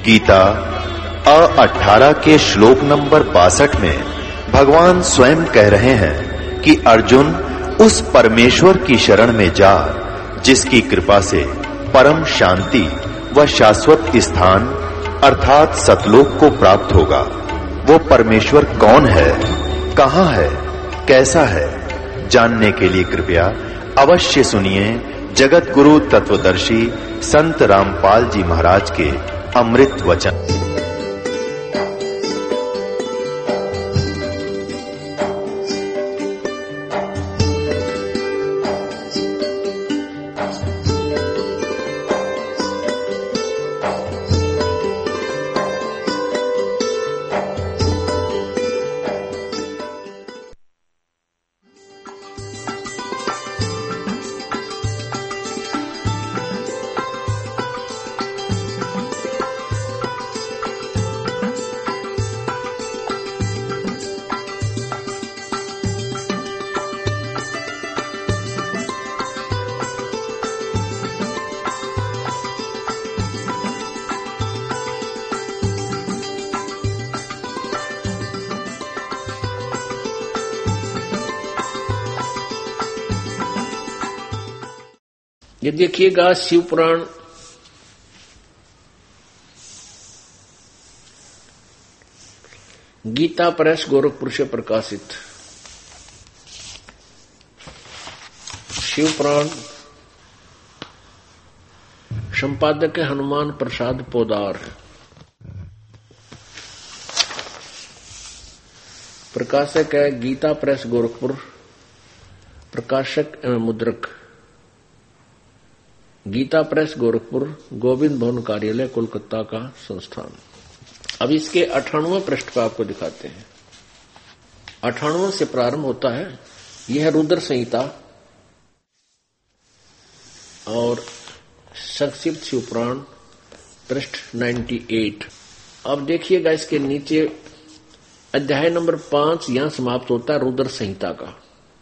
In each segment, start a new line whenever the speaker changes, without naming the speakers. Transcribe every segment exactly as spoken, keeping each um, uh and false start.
गीता अ अठारह के श्लोक नंबर बासठ में भगवान स्वयं कह रहे हैं कि अर्जुन उस परमेश्वर की शरण में जा जिसकी कृपा से परम शांति व शाश्वत स्थान अर्थात सतलोक को प्राप्त होगा। वो परमेश्वर कौन है, कहां है, कैसा है, जानने के लिए कृपया अवश्य सुनिए जगत गुरु तत्वदर्शी संत रामपाल जी महाराज के अमृत वचन।
ये देखिएगा शिव पुराण गीता प्रेस गोरखपुर से प्रकाशित शिव पुराण, संपादक है हनुमान प्रसाद पोदार, प्रकाशक है गीता प्रेस गोरखपुर, प्रकाशक एवं मुद्रक गीता प्रेस गोरखपुर, गोविंद भवन कार्यालय कोलकाता का संस्थान। अब इसके अठानवे पृष्ठ पर आपको दिखाते हैं। अठानवे से प्रारंभ होता है। यह है रुद्र संहिता और संक्षिप्त शिवपुराण पृष्ठ अट्ठानवे। अब देखिएगा इसके नीचे अध्याय नंबर पांच यहां समाप्त होता है रुद्र संहिता का।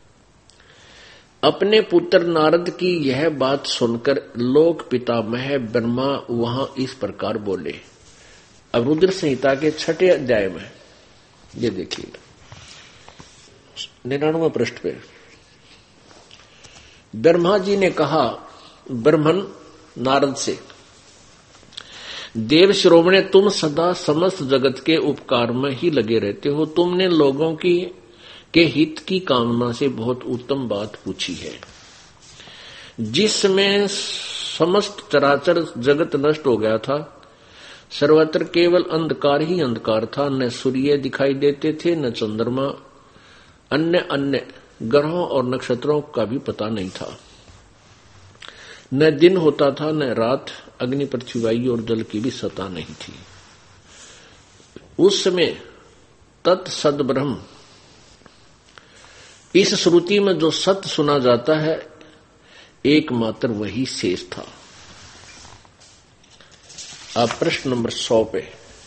अपने पुत्र नारद की यह बात सुनकर लोक पितामह ब्रह्मा वहां इस प्रकार बोले। अब रुद्र संहिता के छठे अध्याय में ये देखिए निन्यानवे पृष्ठ पे ब्रह्मा जी ने कहा ब्रह्मन नारद से, देव श्रोमणे, तुम सदा समस्त जगत के उपकार में ही लगे रहते हो। तुमने लोगों की के हित की कामना से बहुत उत्तम बात पूछी है। जिसमें समस्त चराचर जगत नष्ट हो गया था, सर्वत्र केवल अंधकार ही अंधकार था। न सूर्य दिखाई देते थे, न चंद्रमा, अन्य अन्य ग्रहों और नक्षत्रों का भी पता नहीं था। न दिन होता था, न रात। अग्नि, पृथ्वी, वायु और जल की भी सत्ता नहीं थी। उस समय तत्सद ब्रह्म, इस श्रुति में जो सत्य सुना जाता है एकमात्र वही शेष था। अब प्रश्न नंबर सौ पे,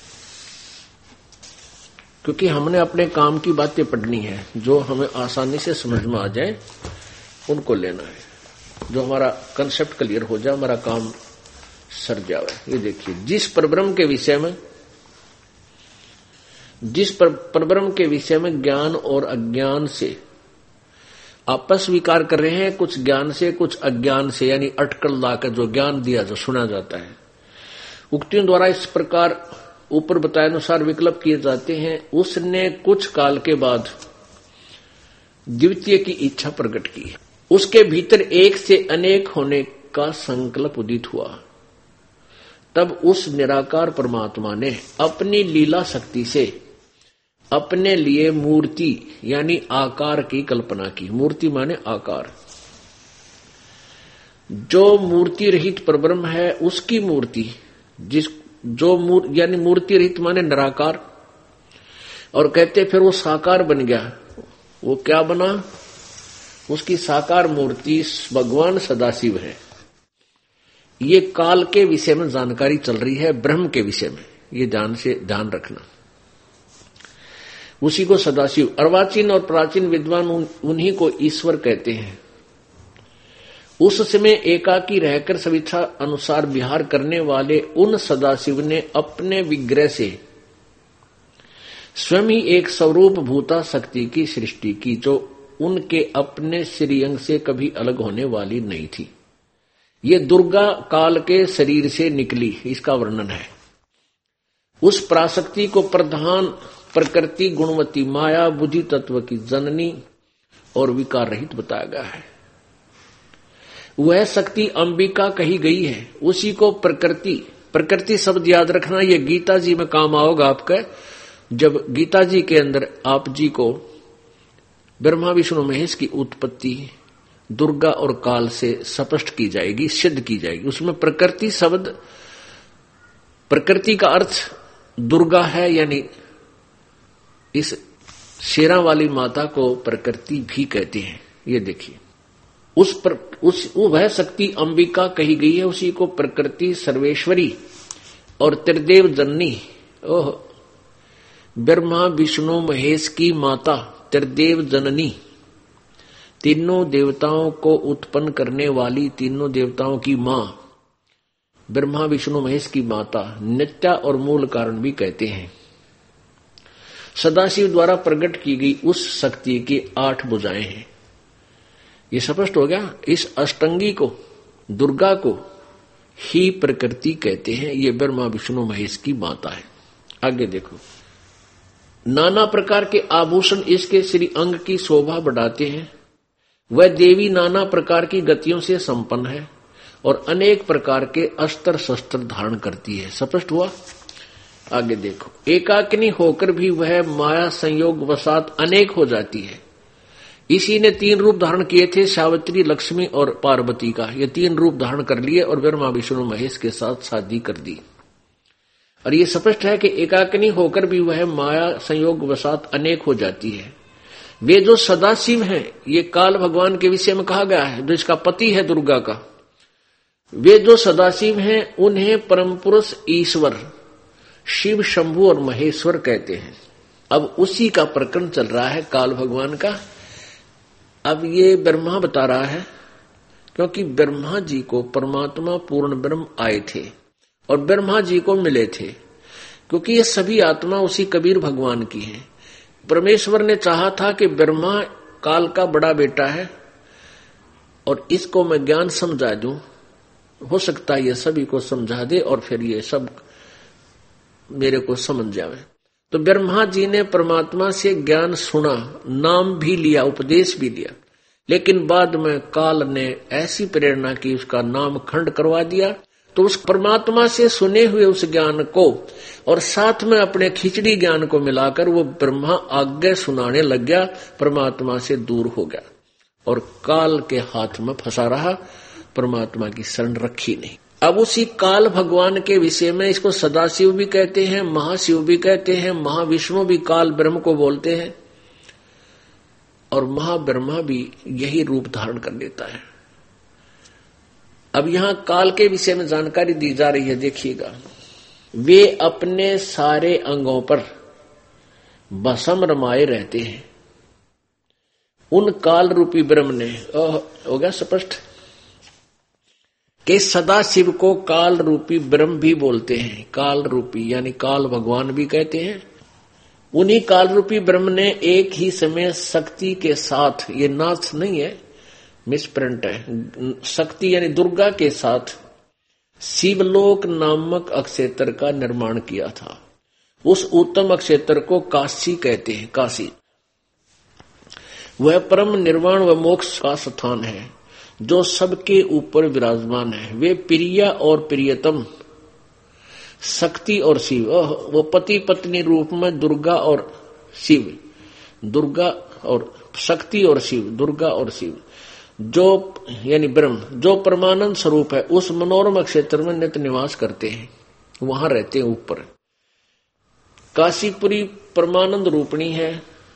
क्योंकि हमने अपने काम की बातें पढ़नी है, जो हमें आसानी से समझ में आ जाए उनको लेना है, जो हमारा कंसेप्ट क्लियर हो जाए, हमारा काम सर जाए। ये देखिए, जिस परब्रह्म के विषय में जिस परब्रह्म के विषय में ज्ञान और अज्ञान से आपस विकार कर रहे हैं, कुछ ज्ञान से कुछ अज्ञान से, यानी अटकल लाकर जो ज्ञान दिया जो सुना जाता है, उक्तियों द्वारा इस प्रकार ऊपर बताए अनुसार विकल्प किए जाते हैं। उसने कुछ काल के बाद द्वितीय की इच्छा प्रकट की। उसके भीतर एक से अनेक होने का संकल्प उदित हुआ। तब उस निराकार परमात्मा ने अपनी लीला शक्ति से अपने लिए मूर्ति यानी आकार की कल्पना की। मूर्ति माने आकार। जो मूर्ति रहित परब्रह्म है उसकी मूर्ति, जिस जो मूर, यानी मूर्ति रहित माने निराकार, और कहते फिर वो साकार बन गया। वो क्या बना? उसकी साकार मूर्ति भगवान सदाशिव है। ये काल के विषय में जानकारी चल रही है, ब्रह्म के विषय में, ये ध्यान से ध्यान रखना। उसी को सदाशिव, अर्वाचीन और प्राचीन विद्वान उन, उन्हीं को ईश्वर कहते हैं। उस समय एकाकी रहकर स्वेच्छा अनुसार विहार करने वाले उन सदाशिव ने अपने विग्रह से स्वयं ही एक स्वरूप भूता शक्ति की सृष्टि की, जो उनके अपने श्रीअंग से कभी अलग होने वाली नहीं थी। ये दुर्गा काल के शरीर से निकली, इसका वर्णन है। उस पराशक्ति को प्रधान प्रकृति गुणवती माया बुद्धि तत्व की जननी और विकार रहित बताया गया है। वह शक्ति अंबिका कही गई है। उसी को प्रकृति, प्रकृति शब्द याद रखना, ये गीता जी में काम आओगा आपका। जब गीता जी के अंदर आप जी को ब्रह्मा विष्णु महेश की उत्पत्ति दुर्गा और काल से स्पष्ट की जाएगी, सिद्ध की जाएगी। उसमें प्रकृति शब्द, प्रकृति का अर्थ दुर्गा है, यानी इस शेरा वाली माता को प्रकृति भी कहते हैं। ये देखिए, उस पर उस वह शक्ति अंबिका कही गई है। उसी को प्रकृति सर्वेश्वरी और त्रिदेव जननी, ओह ब्रह्मा विष्णु महेश की माता त्रिदेव जननी, तीनों देवताओं को उत्पन्न करने वाली, तीनों देवताओं की मां, ब्रह्मा विष्णु महेश की माता, नित्या और मूल कारण भी कहते हैं। सदाशिव द्वारा प्रकट की गई उस शक्ति की आठ भुजाएं हैं। ये स्पष्ट हो गया। इस अष्टंगी को, दुर्गा को ही प्रकृति कहते हैं। ये ब्रह्मा विष्णु महेश की माता है। आगे देखो, नाना प्रकार के आभूषण इसके श्री अंग की शोभा बढ़ाते हैं। वह देवी नाना प्रकार की गतियों से संपन्न है और अनेक प्रकार के अस्त्र शस्त्र धारण करती है। स्पष्ट हुआ। आगे देखो, एकाकिनी होकर भी वह माया संयोग वसात अनेक हो जाती है। इसी ने तीन रूप धारण किए थे, सावित्री, लक्ष्मी और पार्वती का। ये तीन रूप धारण कर लिए और ब्रह्मा विष्णु महेश के साथ शादी कर दी। और ये स्पष्ट है कि एकाकिनी होकर भी वह माया संयोग वसात अनेक हो जाती है। वे जो सदाशिव हैं, ये काल भगवान के विषय में कहा गया है, जो इसका पति है दुर्गा का। वे जो सदाशिव हैं उन्हें परम पुरुष ईश्वर शिव, शंभु और महेश्वर कहते हैं। अब उसी का प्रकरण चल रहा है काल भगवान का। अब ये ब्रह्मा बता रहा है, क्योंकि ब्रह्मा जी को परमात्मा पूर्ण ब्रह्म आए थे और ब्रह्मा जी को मिले थे, क्योंकि ये सभी आत्मा उसी कबीर भगवान की है। परमेश्वर ने चाहा था कि ब्रह्मा काल का बड़ा बेटा है और इसको मैं ज्ञान समझा दूं, हो सकता है ये सभी को समझा दे और फिर ये सब मेरे को समझ जावे। तो ब्रह्मा जी ने परमात्मा से ज्ञान सुना, नाम भी लिया, उपदेश भी लिया, लेकिन बाद में काल ने ऐसी प्रेरणा की उसका नाम खंड करवा दिया। तो उस परमात्मा से सुने हुए उस ज्ञान को और साथ में अपने खिचड़ी ज्ञान को मिलाकर वो ब्रह्मा आज्ञा सुनाने लग गया, परमात्मा से दूर हो गया और काल के हाथ में फंसा रहा, परमात्मा की शरण रखी नहीं। अब उसी काल भगवान के विषय में इसको सदाशिव भी कहते हैं, महाशिव भी कहते हैं, महाविष्णु भी काल ब्रह्म को बोलते हैं और महाब्रह्मा भी यही रूप धारण कर लेता है। अब यहां काल के विषय में जानकारी दी जा रही है, देखिएगा। वे अपने सारे अंगों पर भस्म रमाए रहते हैं। उन काल रूपी ब्रह्म ने, हो गया स्पष्ट, कि सदा शिव को काल रूपी ब्रह्म भी बोलते हैं। काल रूपी यानी काल भगवान भी कहते हैं। उन्हीं काल रूपी ब्रह्म ने एक ही समय शक्ति के साथ, ये नाथ नहीं है, मिसप्रिंट है, शक्ति यानी दुर्गा के साथ शिवलोक नामक अक्षेत्र का निर्माण किया था। उस उत्तम अक्षेत्र को काशी कहते हैं। काशी वह परम निर्वाण व मोक्ष का स्थान है जो सबके ऊपर विराजमान है। वे प्रिया और प्रियतम शक्ति और शिव, वो पति पत्नी रूप में दुर्गा और शिव, दुर्गा और शक्ति और शिव, दुर्गा और शिव, जो यानी ब्रह्म जो परमानंद स्वरूप है, उस मनोरम क्षेत्र में नित्य निवास करते हैं, वहां रहते हैं ऊपर। काशीपुरी परमानंद रूपणी है।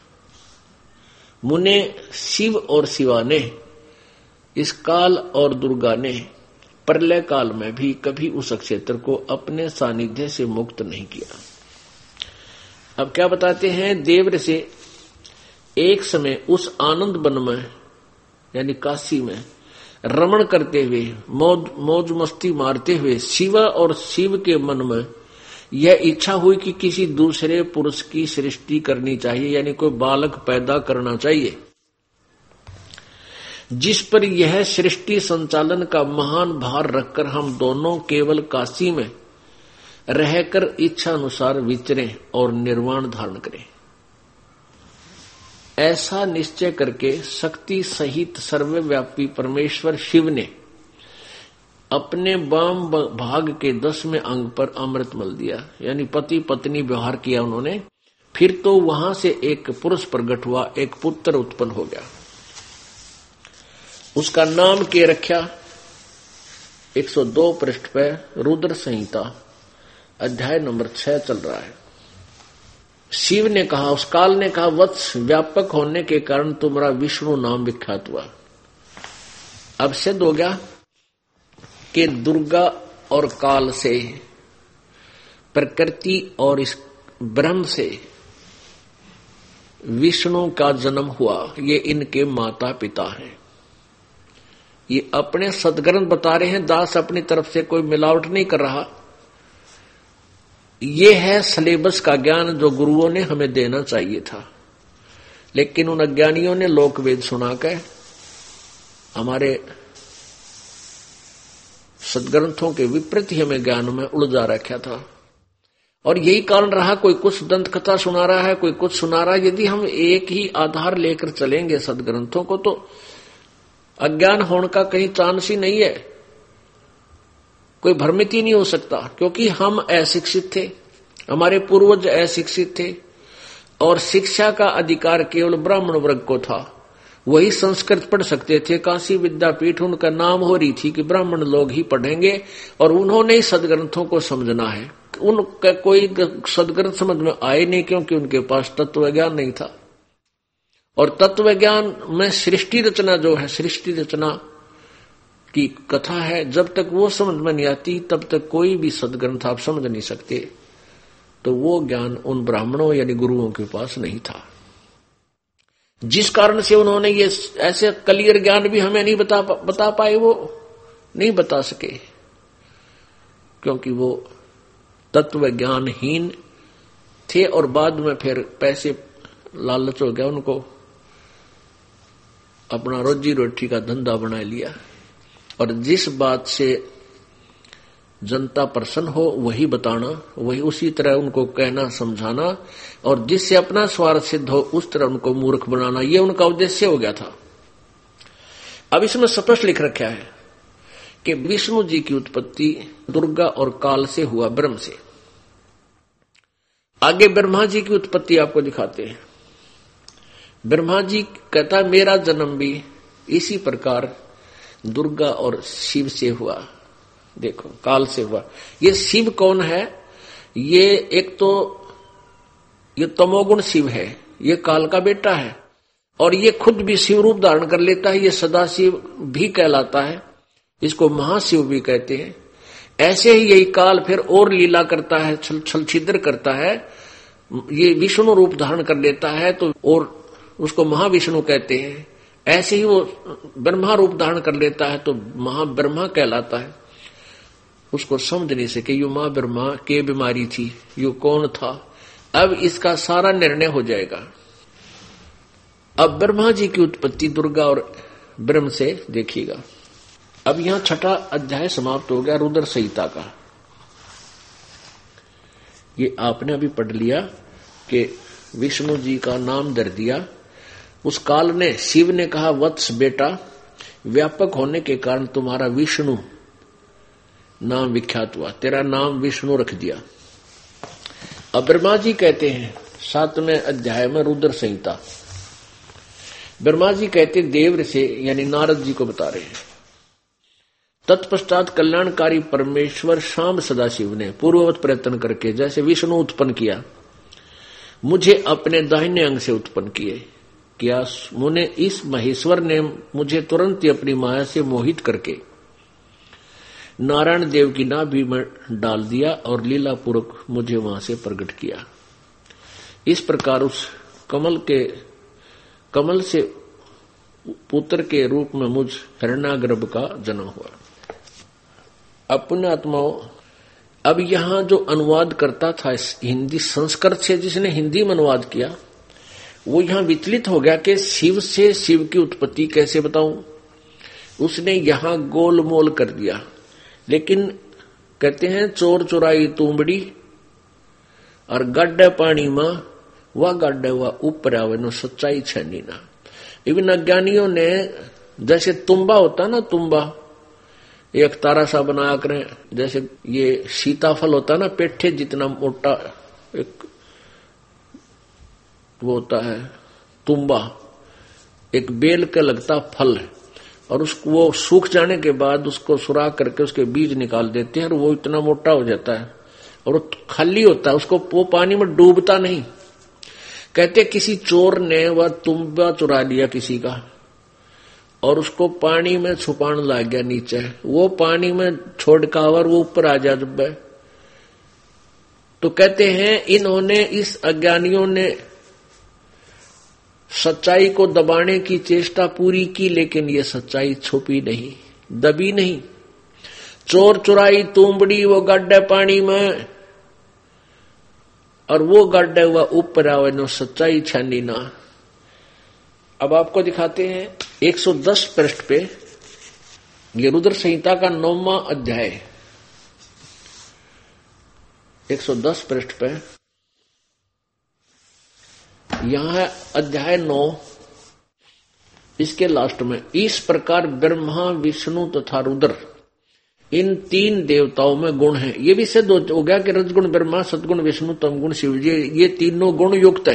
मुने शिव और शिवा ने, इस काल और दुर्गा ने प्रलय काल में भी कभी उस क्षेत्र को अपने सानिध्य से मुक्त नहीं किया। अब क्या बताते हैं, देव से एक समय उस आनंद वन में यानी काशी में रमण करते हुए, मौज मौज मस्ती मारते हुए शिव और शिव के मन में यह इच्छा हुई कि किसी दूसरे पुरुष की सृष्टि करनी चाहिए, यानी कोई बालक पैदा करना चाहिए, जिस पर यह सृष्टि संचालन का महान भार रखकर हम दोनों केवल काशी में रहकर इच्छा अनुसार विचरें और निर्वाण धारण करें। ऐसा निश्चय करके शक्ति सहित सर्वव्यापी परमेश्वर शिव ने अपने वाम भाग के दसवें अंग पर अमृत मल दिया, यानी पति पत्नी व्यवहार किया उन्होंने। फिर तो वहां से एक पुरुष प्रकट हुआ, एक पुत्र उत्पन्न हो गया। उसका नाम के रखा एक सौ दो पृष्ठ पे रुद्र संहिता अध्याय नंबर छह चल रहा है। शिव ने कहा, उस काल ने कहा, वत्स व्यापक होने के कारण तुम्हारा विष्णु नाम विख्यात हुआ। अब सिद्ध हो गया कि दुर्गा और काल से, प्रकृति और इस ब्रह्म से विष्णु का जन्म हुआ। ये इनके माता पिता हैं। ये अपने सदग्रंथ बता रहे हैं, दास अपनी तरफ से कोई मिलावट नहीं कर रहा। ये है सिलेबस का ज्ञान जो गुरुओं ने हमें देना चाहिए था, लेकिन उन अज्ञानियों ने लोकवेद सुनाकर हमारे सदग्रंथों के विपरीत ही हमें ज्ञान में उलझा रखा था। और यही कारण रहा, कोई कुछ दंत कथा सुना रहा है, कोई कुछ सुना रहा है। यदि हम एक ही आधार लेकर चलेंगे सदग्रंथों को, तो अज्ञान होने का कहीं चांस ही नहीं है, कोई भ्रमित ही नहीं हो सकता, क्योंकि हम अशिक्षित थे, हमारे पूर्वज अशिक्षित थे और शिक्षा का अधिकार केवल ब्राह्मण वर्ग को था। वही संस्कृत पढ़ सकते थे। काशी विद्यापीठ उनका नाम हो रही थी कि ब्राह्मण लोग ही पढ़ेंगे और उन्होंने ही सदग्रंथों को समझना है। उनका कोई सदग्रंथ समझ में आए नहीं, क्योंकि उनके पास तत्व ज्ञान नहीं था। और तत्व ज्ञान में सृष्टि रचना जो है, सृष्टि रचना की कथा है, जब तक वो समझ में नहीं आती तब तक कोई भी सदग्रंथ आप समझ नहीं सकते। तो वो ज्ञान उन ब्राह्मणों यानी गुरुओं के पास नहीं था, जिस कारण से उन्होंने ये ऐसे क्लियर ज्ञान भी हमें नहीं बता बता पाए, वो नहीं बता सके, क्योंकि वो तत्व ज्ञानहीन थे। और बाद में फिर पैसे लालच हो गया, उनको अपना रोजी रोटी का धंधा बना लिया। और जिस बात से जनता प्रसन्न हो वही बताना, वही उसी तरह उनको कहना समझाना, और जिससे अपना स्वार्थ सिद्ध हो उस तरह उनको मूर्ख बनाना, ये उनका उद्देश्य हो गया था। अब इसमें स्पष्ट लिख रखा है कि विष्णु जी की उत्पत्ति दुर्गा और काल से हुआ, ब्रह्म से। आगे ब्रह्मा जी की उत्पत्ति आपको दिखाते हैं। ब्रह्मा जी कहता मेरा जन्म भी इसी प्रकार दुर्गा और शिव से हुआ। देखो, काल से हुआ। ये शिव कौन है? ये एक तो ये तमोगुण शिव है, ये काल का बेटा है, और ये खुद भी शिव रूप धारण कर लेता है। ये सदाशिव भी कहलाता है, इसको महाशिव भी कहते हैं। ऐसे ही यही काल फिर और लीला करता है, छल छल छिद्र करता है। ये विष्णु रूप धारण कर लेता है तो और उसको महाविष्णु कहते हैं। ऐसे ही वो ब्रह्मा रूप धारण कर लेता है तो महाब्रह्मा कहलाता है। उसको समझ नहीं सके यू मां ब्रह्मा के बीमारी थी, यू कौन था। अब इसका सारा निर्णय हो जाएगा। अब ब्रह्मा जी की उत्पत्ति दुर्गा और ब्रह्म से देखिएगा। अब यहां छठा अध्याय समाप्त हो गया रुद्र संहिता का। ये आपने अभी पढ़ लिया कि विष्णु जी का नाम धर दिया। उस काल ने, शिव ने कहा वत्स बेटा, व्यापक होने के कारण तुम्हारा विष्णु नाम विख्यात हुआ, तेरा नाम विष्णु रख दिया। अब ब्रह्मा जी कहते हैं सातवें अध्याय में रुद्र संहिता, ब्रह्मा जी कहते देव से यानी नारद जी को बता रहे हैं। तत्पश्चात कल्याणकारी परमेश्वर शाम सदाशिव ने पूर्ववत प्रयत्न करके जैसे विष्णु उत्पन्न किया, मुझे अपने दाहिने अंग से उत्पन्न किए। क्या मुने इस महेश्वर ने मुझे तुरंत ही अपनी माया से मोहित करके नारायण देव की नाभि में डाल दिया और लीला पूर्वक मुझे वहां से प्रकट किया। इस प्रकार उस कमल के कमल से पुत्र के रूप में मुझ हिरण्यागर्भ का जन्म हुआ। अपने आत्माओं, अब यहां जो अनुवाद करता था इस हिंदी संस्कृत से, जिसने हिंदी में अनुवाद किया, वो यहां विचलित हो गया कि शिव से शिव की उत्पत्ति कैसे बताऊं। उसने यहां गोलमोल कर दिया। लेकिन कहते हैं चोर चुराई तुंबड़ी और गड्ढे पानी में वह गड्ढे हुआ ऊपर आवे नो सच्चाई छनी ना। इवन अज्ञानियों ने जैसे तुम्बा होता ना, तुम्बा एक तारा सा बना कर, जैसे ये सीताफल होता ना पेठे जितना मोटा, एक वो होता है तुम्बा, एक बेल का लगता फल है, और उसको वो सूख जाने के बाद उसको सुराख करके उसके बीज निकाल देते हैं और वो इतना मोटा हो जाता है और वो खाली होता है, उसको वो पानी में डूबता नहीं। कहते किसी चोर ने वह तुम्बा चुरा लिया किसी का और उसको पानी में छुपाने लग गया नीचे, वो पानी में छोड़ का और वो ऊपर आ जा जब। तो कहते हैं इन्होंने, इस अज्ञानियों ने सच्चाई को दबाने की चेष्टा पूरी की, लेकिन ये सच्चाई छुपी नहीं, दबी नहीं। चोर चुराई तुंबड़ी वो गड्ढे पानी में, और वो गड्ढे हुआ ऊपर आवे नो सच्चाई छानी ना। अब आपको दिखाते हैं एक सौ दस पृष्ठ पे, ये रुद्र संहिता का नौवां अध्याय, एक सौ दस पृष्ठ पे, यहां है अध्याय नौ, इसके लास्ट में, इस प्रकार ब्रह्मा विष्णु तथा रुद्र इन तीन देवताओं में गुण है। ये भी सिद्ध हो गया कि रजगुण ब्रह्मा, सदगुण विष्णु, तमगुण शिव, ये ये तीनों गुण युक्त है,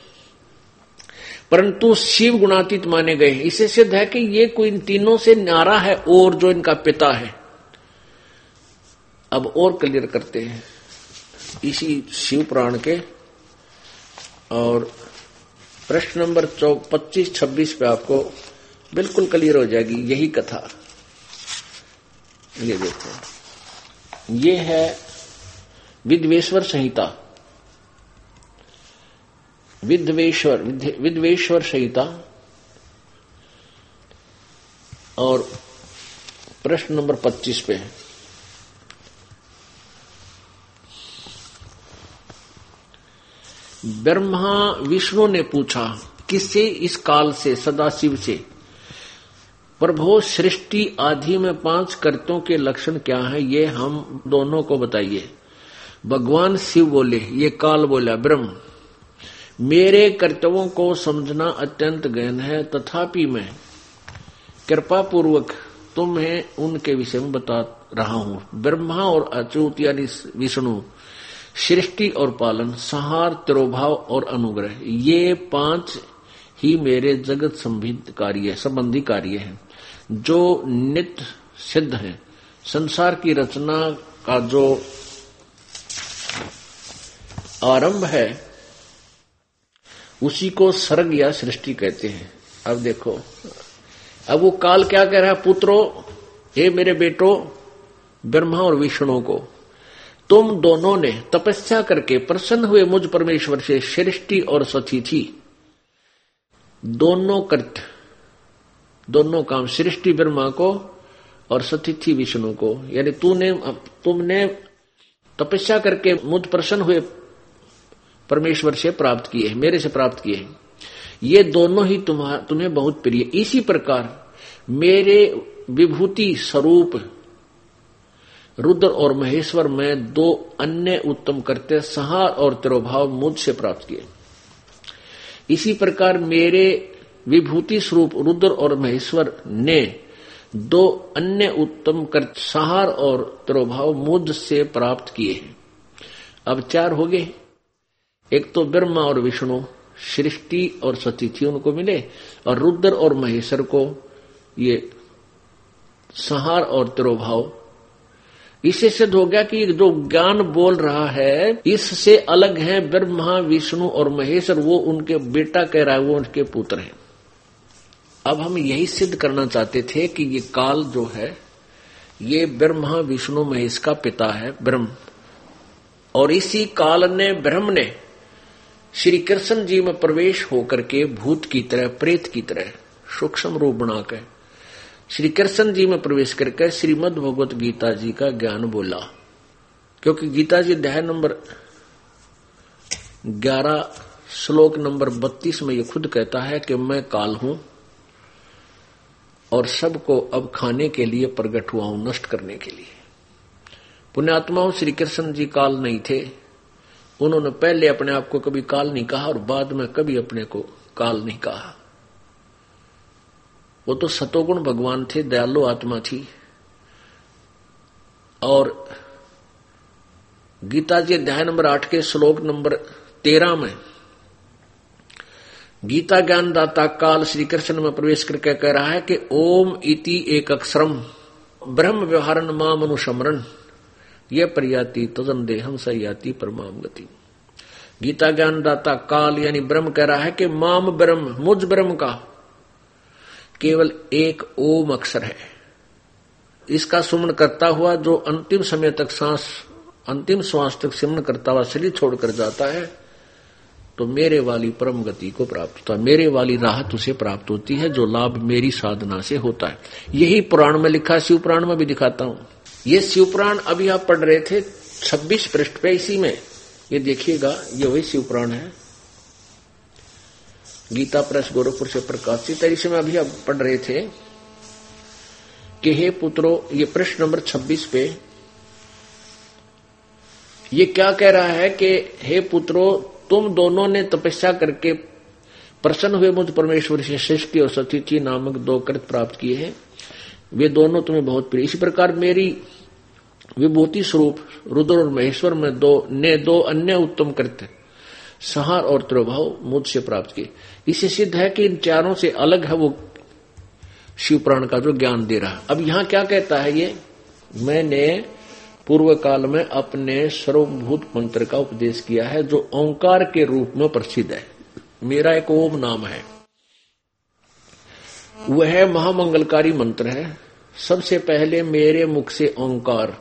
परंतु शिव गुणातीत माने गए। इससे सिद्ध है कि ये कोई इन तीनों से न्यारा है और जो इनका पिता है। अब और क्लियर करते हैं इसी शिव पुराण के, और प्रश्न नंबर पच्चीस छब्बीस पे आपको बिल्कुल क्लियर हो जाएगी यही कथा। ये देखो, ये है विद्वेश्वर संहिता, विद्वेश्वर विद्वेश्वर संहिता, और प्रश्न नंबर पच्चीस पे है। ब्रह्मा विष्णु ने पूछा किससे? इस काल से, सदाशिव से, प्रभो सृष्टि आदि में पांच कर्तों के लक्षण क्या है, ये हम दोनों को बताइए। भगवान शिव बोले, ये काल बोला, ब्रह्म, मेरे कर्तव्यों को समझना अत्यंत गहन है, तथापि मैं कृपा पूर्वक तुम्हें उनके विषय में बता रहा हूं। ब्रह्मा और अच्युत यानी विष्णु सृष्टि और पालन, संहार, तिरोभाव और अनुग्रह, ये पांच ही मेरे जगत संबंधी कार्य संबंधी कार्य हैं जो नित्य सिद्ध हैं। संसार की रचना का जो आरंभ है उसी को सर्ग या सृष्टि कहते हैं। अब देखो, अब वो काल क्या कह रहा है, पुत्रो, हे मेरे बेटो ब्रह्मा और विष्णु को, तुम दोनों ने तपस्या करके प्रसन्न हुए मुझ परमेश्वर से सृष्टि और सतिथि दोनों कर्त दोनों काम, सृष्टि ब्रह्मा को और सतिथि विष्णु को, यानी तूने तुमने तपस्या करके मुझ प्रसन्न हुए परमेश्वर से प्राप्त किए, मेरे से प्राप्त किए, ये दोनों ही तुम्हारा तुम्हें बहुत प्रिय। इसी प्रकार मेरे विभूति स्वरूप रुद्र और महेश्वर में दो अन्य उत्तम करते संहार और तिरोभाव मुझसे प्राप्त किए। इसी प्रकार मेरे विभूति स्वरूप रुद्र और महेश्वर ने दो अन्य उत्तम कर संहार और तिरोभाव मुझसे प्राप्त किए हैं। अब चार हो गए, एक तो ब्रह्मा और विष्णु सृष्टि और सतिथि उनको मिले, और रुद्र और महेश्वर को ये संहार और तिरोभाव। इससे सिद्ध हो गया कि जो ज्ञान बोल रहा है इससे अलग है ब्रह्मा विष्णु और महेश्वर, वो उनके बेटा कह रहा है, वो उनके पुत्र हैं। अब हम यही सिद्ध करना चाहते थे कि ये काल जो है ये ब्रह्मा विष्णु महेश का पिता है, ब्रह्म, और इसी काल ने ब्रह्म ने श्री कृष्ण जी में प्रवेश होकर के भूत की तरह, प्रेत की तरह सूक्ष्म रूप बनाकर श्री कृष्ण जी में प्रवेश करके श्रीमद् भगवत गीता जी का ज्ञान बोला। क्योंकि गीता जी अध्याय नंबर ग्यारह श्लोक नंबर बत्तीस में ये खुद कहता है कि मैं काल हूं और सबको अब खाने के लिए प्रकट हुआ हूं, नष्ट करने के लिए। पुण्यात्माओं, श्री कृष्ण जी काल नहीं थे। उन्होंने पहले अपने आप को कभी काल नहीं कहा और बाद में कभी अपने को काल नहीं कहा। वो तो सतोगुण भगवान थे, दयालु आत्मा थी। और गीता जी अध्याय नंबर आठ के श्लोक नंबर तेरह में गीता ज्ञान दाता काल श्री कृष्ण में प्रवेश करके कह रहा है कि ओम इति एक अक्षरम ब्रह्म व्यवहारन माम अनुसमरण ये प्रयाति तजन देहम सयाति परमाम गति। गीता ज्ञान दाता काल यानी ब्रह्म कह रहा है कि माम ब्रह्म, मुझ ब्रह्म का केवल एक ओम अक्षर है। इसका सुमन करता हुआ जो अंतिम समय तक सांस अंतिम श्वास तक सिमरन करता हुआ शरीर छोड़कर जाता है तो मेरे वाली परम गति को प्राप्त होता है, मेरे वाली राहत उसे प्राप्त होती है जो लाभ मेरी साधना से होता है। यही पुराण में लिखा, शिव पुराण में भी दिखाता हूं। ये शिव पुराण अभी आप पढ़ रहे थे छब्बीस पृष्ठ पे, इसी में ये देखिएगा, ये वही शिव पुराण है, गीता प्रेस गोरखपुर से प्रकाशित है। इसमें अभी आप पढ़ रहे थे कि हे पुत्रो, ये पृष्ठ नंबर छब्बीस पे ये क्या कह रहा है कि हे पुत्रो, तुम दोनों ने तपस्या करके प्रसन्न हुए मुझ परमेश्वर से सृष्टि और सतीथि नामक दो कृत प्राप्त किए हैं, वे दोनों तुम्हें बहुत प्रिय। इसी प्रकार मेरी विभूति स्वरूप रुद्र और महेश्वर में दो ने दो अन्य उत्तम कृत संहार और त्रिभाव मुझसे प्राप्त किए। इससे सिद्ध है कि इन चारों से अलग है वो शिव पुराण का जो ज्ञान दे रहा। अब यहां क्या कहता है ये, मैंने पूर्व काल में अपने सर्वभूत मंत्र का उपदेश किया है जो ओंकार के रूप में प्रसिद्ध है। मेरा एक ओम नाम है, वह महामंगलकारी मंत्र है। सबसे पहले मेरे मुख से ओंकार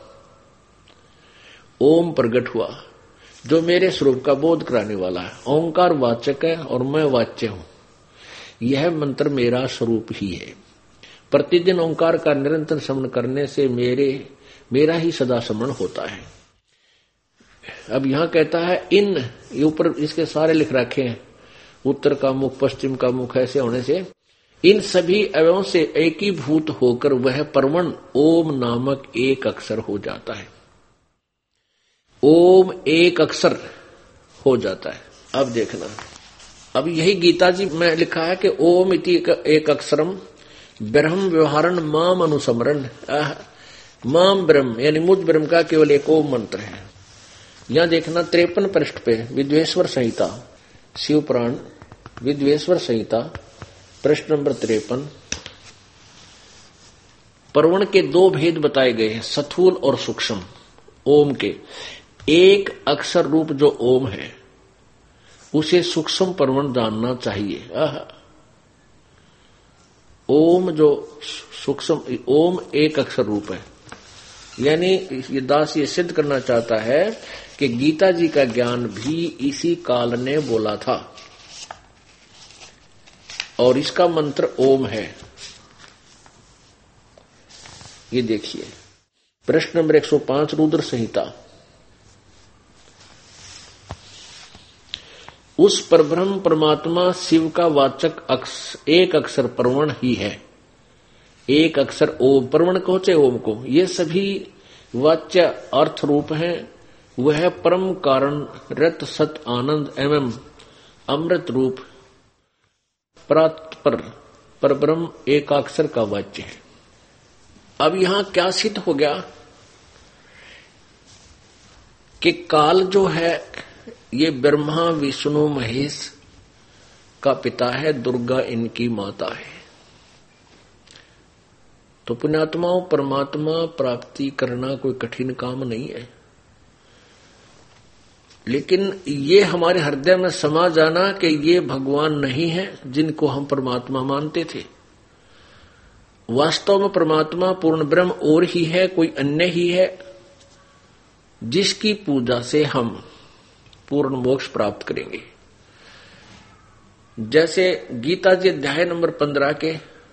ओम प्रकट हुआ जो मेरे स्वरूप का बोध कराने वाला है। ओंकार वाचक है और मैं वाच्य हूं। यह मंत्र मेरा स्वरूप ही है। प्रतिदिन ओंकार का निरंतर स्मरण करने से मेरे मेरा ही सदा स्मरण होता है। अब यहां कहता है इन, ये ऊपर इसके सारे लिख रखे हैं, उत्तर का मुख, पश्चिम का मुख, ऐसे होने से इन सभी अवयवों से एकीभूत होकर वह परमण ओम नामक एक अक्षर हो जाता है। ओम एक अक्षर हो जाता है। अब देखना, अब यही गीता जी में लिखा है कि ओम इति एक अक्षरम ब्रह्म व्यवहारन माम अनुसमरण। माम ब्रह्म यानी मुझ ब्रह्म का केवल एक ओम मंत्र है। यहां देखना तिरपन पृष्ठ पे विद्वेश्वर संहिता, शिव पुराण विद्वेश्वर संहिता प्रश्न नंबर तिरपन, परवण के दो भेद बताए गए हैं, स्थूल और सूक्ष्म ओम के। एक अक्षर रूप जो ओम है उसे सूक्ष्म परवण जानना चाहिए। ओम जो सूक्ष्म ओम एक अक्षर रूप है, यानी ये दास ये सिद्ध करना चाहता है कि गीता जी का ज्ञान भी इसी काल ने बोला था और इसका मंत्र ओम है। ये देखिए प्रश्न नंबर एक सौ पांच रुद्र संहिता, उस परब्रह्म परमात्मा शिव का वाचक अक्ष, एक अक्षर परवण ही है। एक अक्षर ओम, परवण को चाहे ओम को, ये सभी वाच्य अर्थ रूप हैं। वह परम कारण रत सत आनंद एवं अमृत रूप परात्पर परब्रह्म एकाक्षर का वाच्य है। अब यहां क्या सिद्ध हो गया कि काल जो है ये ब्रह्मा विष्णु महेश का पिता है, दुर्गा इनकी माता है। तो पुण्यात्माओं, परमात्मा प्राप्ति करना कोई कठिन काम नहीं है, लेकिन ये हमारे हृदय में समा जाना कि ये भगवान नहीं है जिनको हम परमात्मा मानते थे। वास्तव में परमात्मा पूर्ण ब्रह्म और ही है, कोई अन्य ही है, जिसकी पूजा से हम पूर्ण मोक्ष प्राप्त करेंगे। जैसे गीता जी अध्याय नंबर पंद्रह के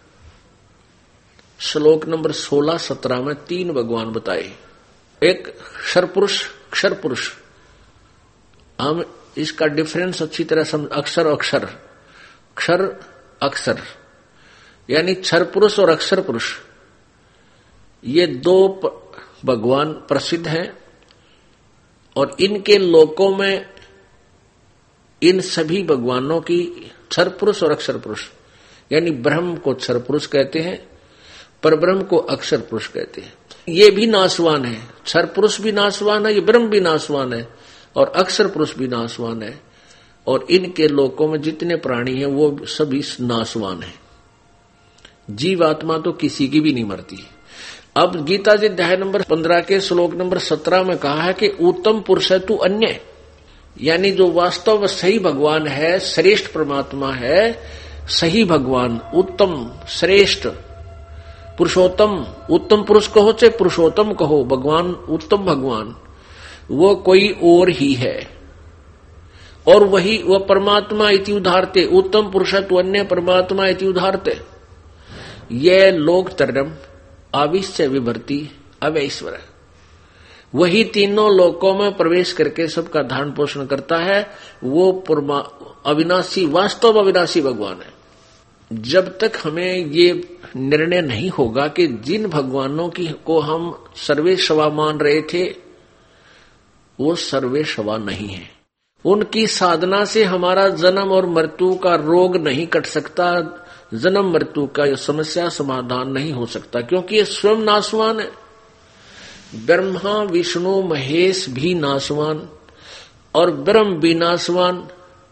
श्लोक नंबर सोलह सत्रह में तीन भगवान बताए। एक क्षर पुरुष, क्षर पुरुष, हम इसका डिफरेंस अच्छी तरह समझ। अक्षर अक्षर, क्षर अक्षर, यानी क्षर पुरुष और अक्षर पुरुष, ये दो भगवान प्रसिद्ध हैं और इनके लोकों में इन सभी भगवानों की क्षर पुरुष और अक्षर पुरुष, यानी ब्रह्म को क्षर पुरुष कहते हैं, परब्रह्म को अक्षर पुरुष कहते हैं। ये भी नाशवान है, क्षर पुरुष भी नाशवान है, ये ब्रह्म भी नाशवान है और अक्षर पुरुष भी नाशवान है। और इनके लोकों में जितने प्राणी हैं वो सभी नाशवान हैं। जीवात्मा तो किसी की भी नहीं मरती। अब गीता जी अध्याय नंबर पंद्रह के श्लोक नंबर सत्रह में कहा है कि उत्तम पुरुष है तू अन्य, यानी जो वास्तव में सही भगवान है, श्रेष्ठ परमात्मा है, सही भगवान, उत्तम, श्रेष्ठ, पुरुषोत्तम, उत्तम पुरुष कहो चाहे पुरुषोत्तम कहो, भगवान उत्तम भगवान वो कोई और ही है और वही वह परमात्मा इति उदाहरते, उत्तम पुरुष तो अन्य परमात्मा इति उदाहरते। ये लोक तरम आविश्य विभर्ति अवैश्वर, वही तीनों लोकों में प्रवेश करके सबका धारण पोषण करता है। वो अविनाशी, वास्तव अविनाशी भगवान है। जब तक हमें ये निर्णय नहीं होगा कि जिन भगवानों की को हम सर्वेश्वा मान रहे थे वो सर्वेश्वा नहीं है, उनकी साधना से हमारा जन्म और मृत्यु का रोग नहीं कट सकता, जन्म मृत्यु का समस्या समाधान नहीं हो सकता, क्योंकि ये स्वयं नाशवान है। ब्रह्मा विष्णु महेश भी नाशवान और ब्रह्म भी नाशवान।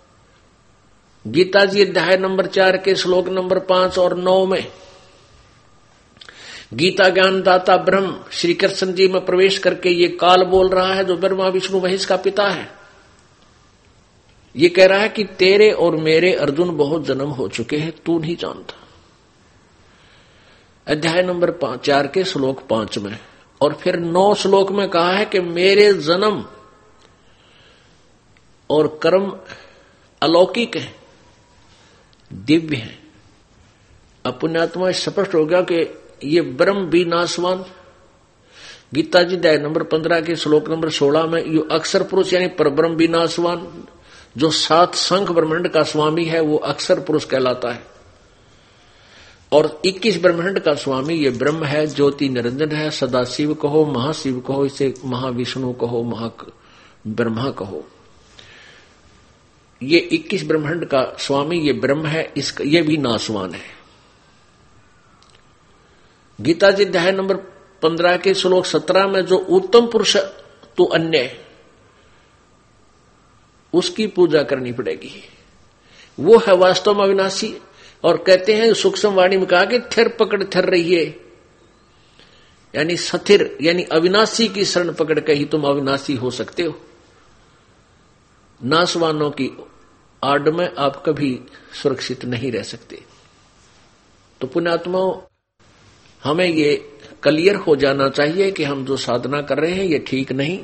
गीता जी अध्याय नंबर चार के श्लोक नंबर पांच और नौ में गीता ज्ञानदाता ब्रह्म श्री कृष्ण जी में प्रवेश करके ये काल बोल रहा है, जो ब्रह्मा विष्णु महेश का पिता है। ये कह रहा है कि तेरे और मेरे अर्जुन बहुत जन्म हो चुके हैं, तू नहीं जानता। अध्याय नंबर चार के श्लोक पांच में और फिर नौ श्लोक में कहा है कि मेरे जन्म और कर्म अलौकिक है, दिव्य है। अपुण्यात्मा स्पष्ट हो गया कि ये ब्रह्म भी नाशवान। गीता जी अध्याय नंबर पंद्रह के श्लोक नंबर सोलह में ये अक्षर पुरुष यानी परब्रह्म भी नाशवान, जो सात शंख ब्रह्मांड का स्वामी है वो अक्षर पुरुष कहलाता है। और इक्कीस ब्रह्मांड का स्वामी ये ब्रह्म है, ज्योति निरंजन है, सदाशिव कहो, महाशिव कहो, इसे महाविष्णु कहो, महा ब्रह्मा कहो। ये इक्कीस ब्रह्मांड का स्वामी ये ब्रह्म है, इसका ये भी नाशवान है। गीता जी अध्याय नंबर पंद्रह के श्लोक सत्रह में जो उत्तम पुरुष तो अन्य, उसकी पूजा करनी पड़ेगी। वो है वास्तव में अविनाशी। और कहते हैं सूक्ष्म वाणी में कहा कि थिर पकड़ थिर रहिए, यानी सथिर यानी अविनाशी की शरण पकड़ के ही तुम अविनाशी हो सकते हो। नाशवानों की आड़ में आप कभी सुरक्षित नहीं रह सकते। तो पुण्यात्माओं, हमें ये क्लियर हो जाना चाहिए कि हम जो साधना कर रहे हैं ये ठीक नहीं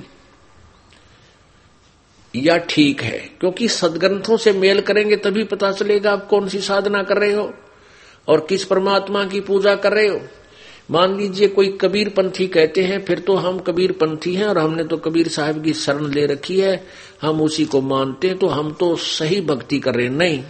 या ठीक है, क्योंकि सदग्रंथों से मेल करेंगे तभी पता चलेगा आप कौन सी साधना कर रहे हो और किस परमात्मा की पूजा कर रहे हो। मान लीजिए कोई कबीर पंथी कहते हैं, फिर तो हम कबीर पंथी हैं और हमने तो कबीर साहब की शरण ले रखी है, हम उसी को मानते हैं, तो हम तो सही भक्ति कर रहे हैं। नहीं,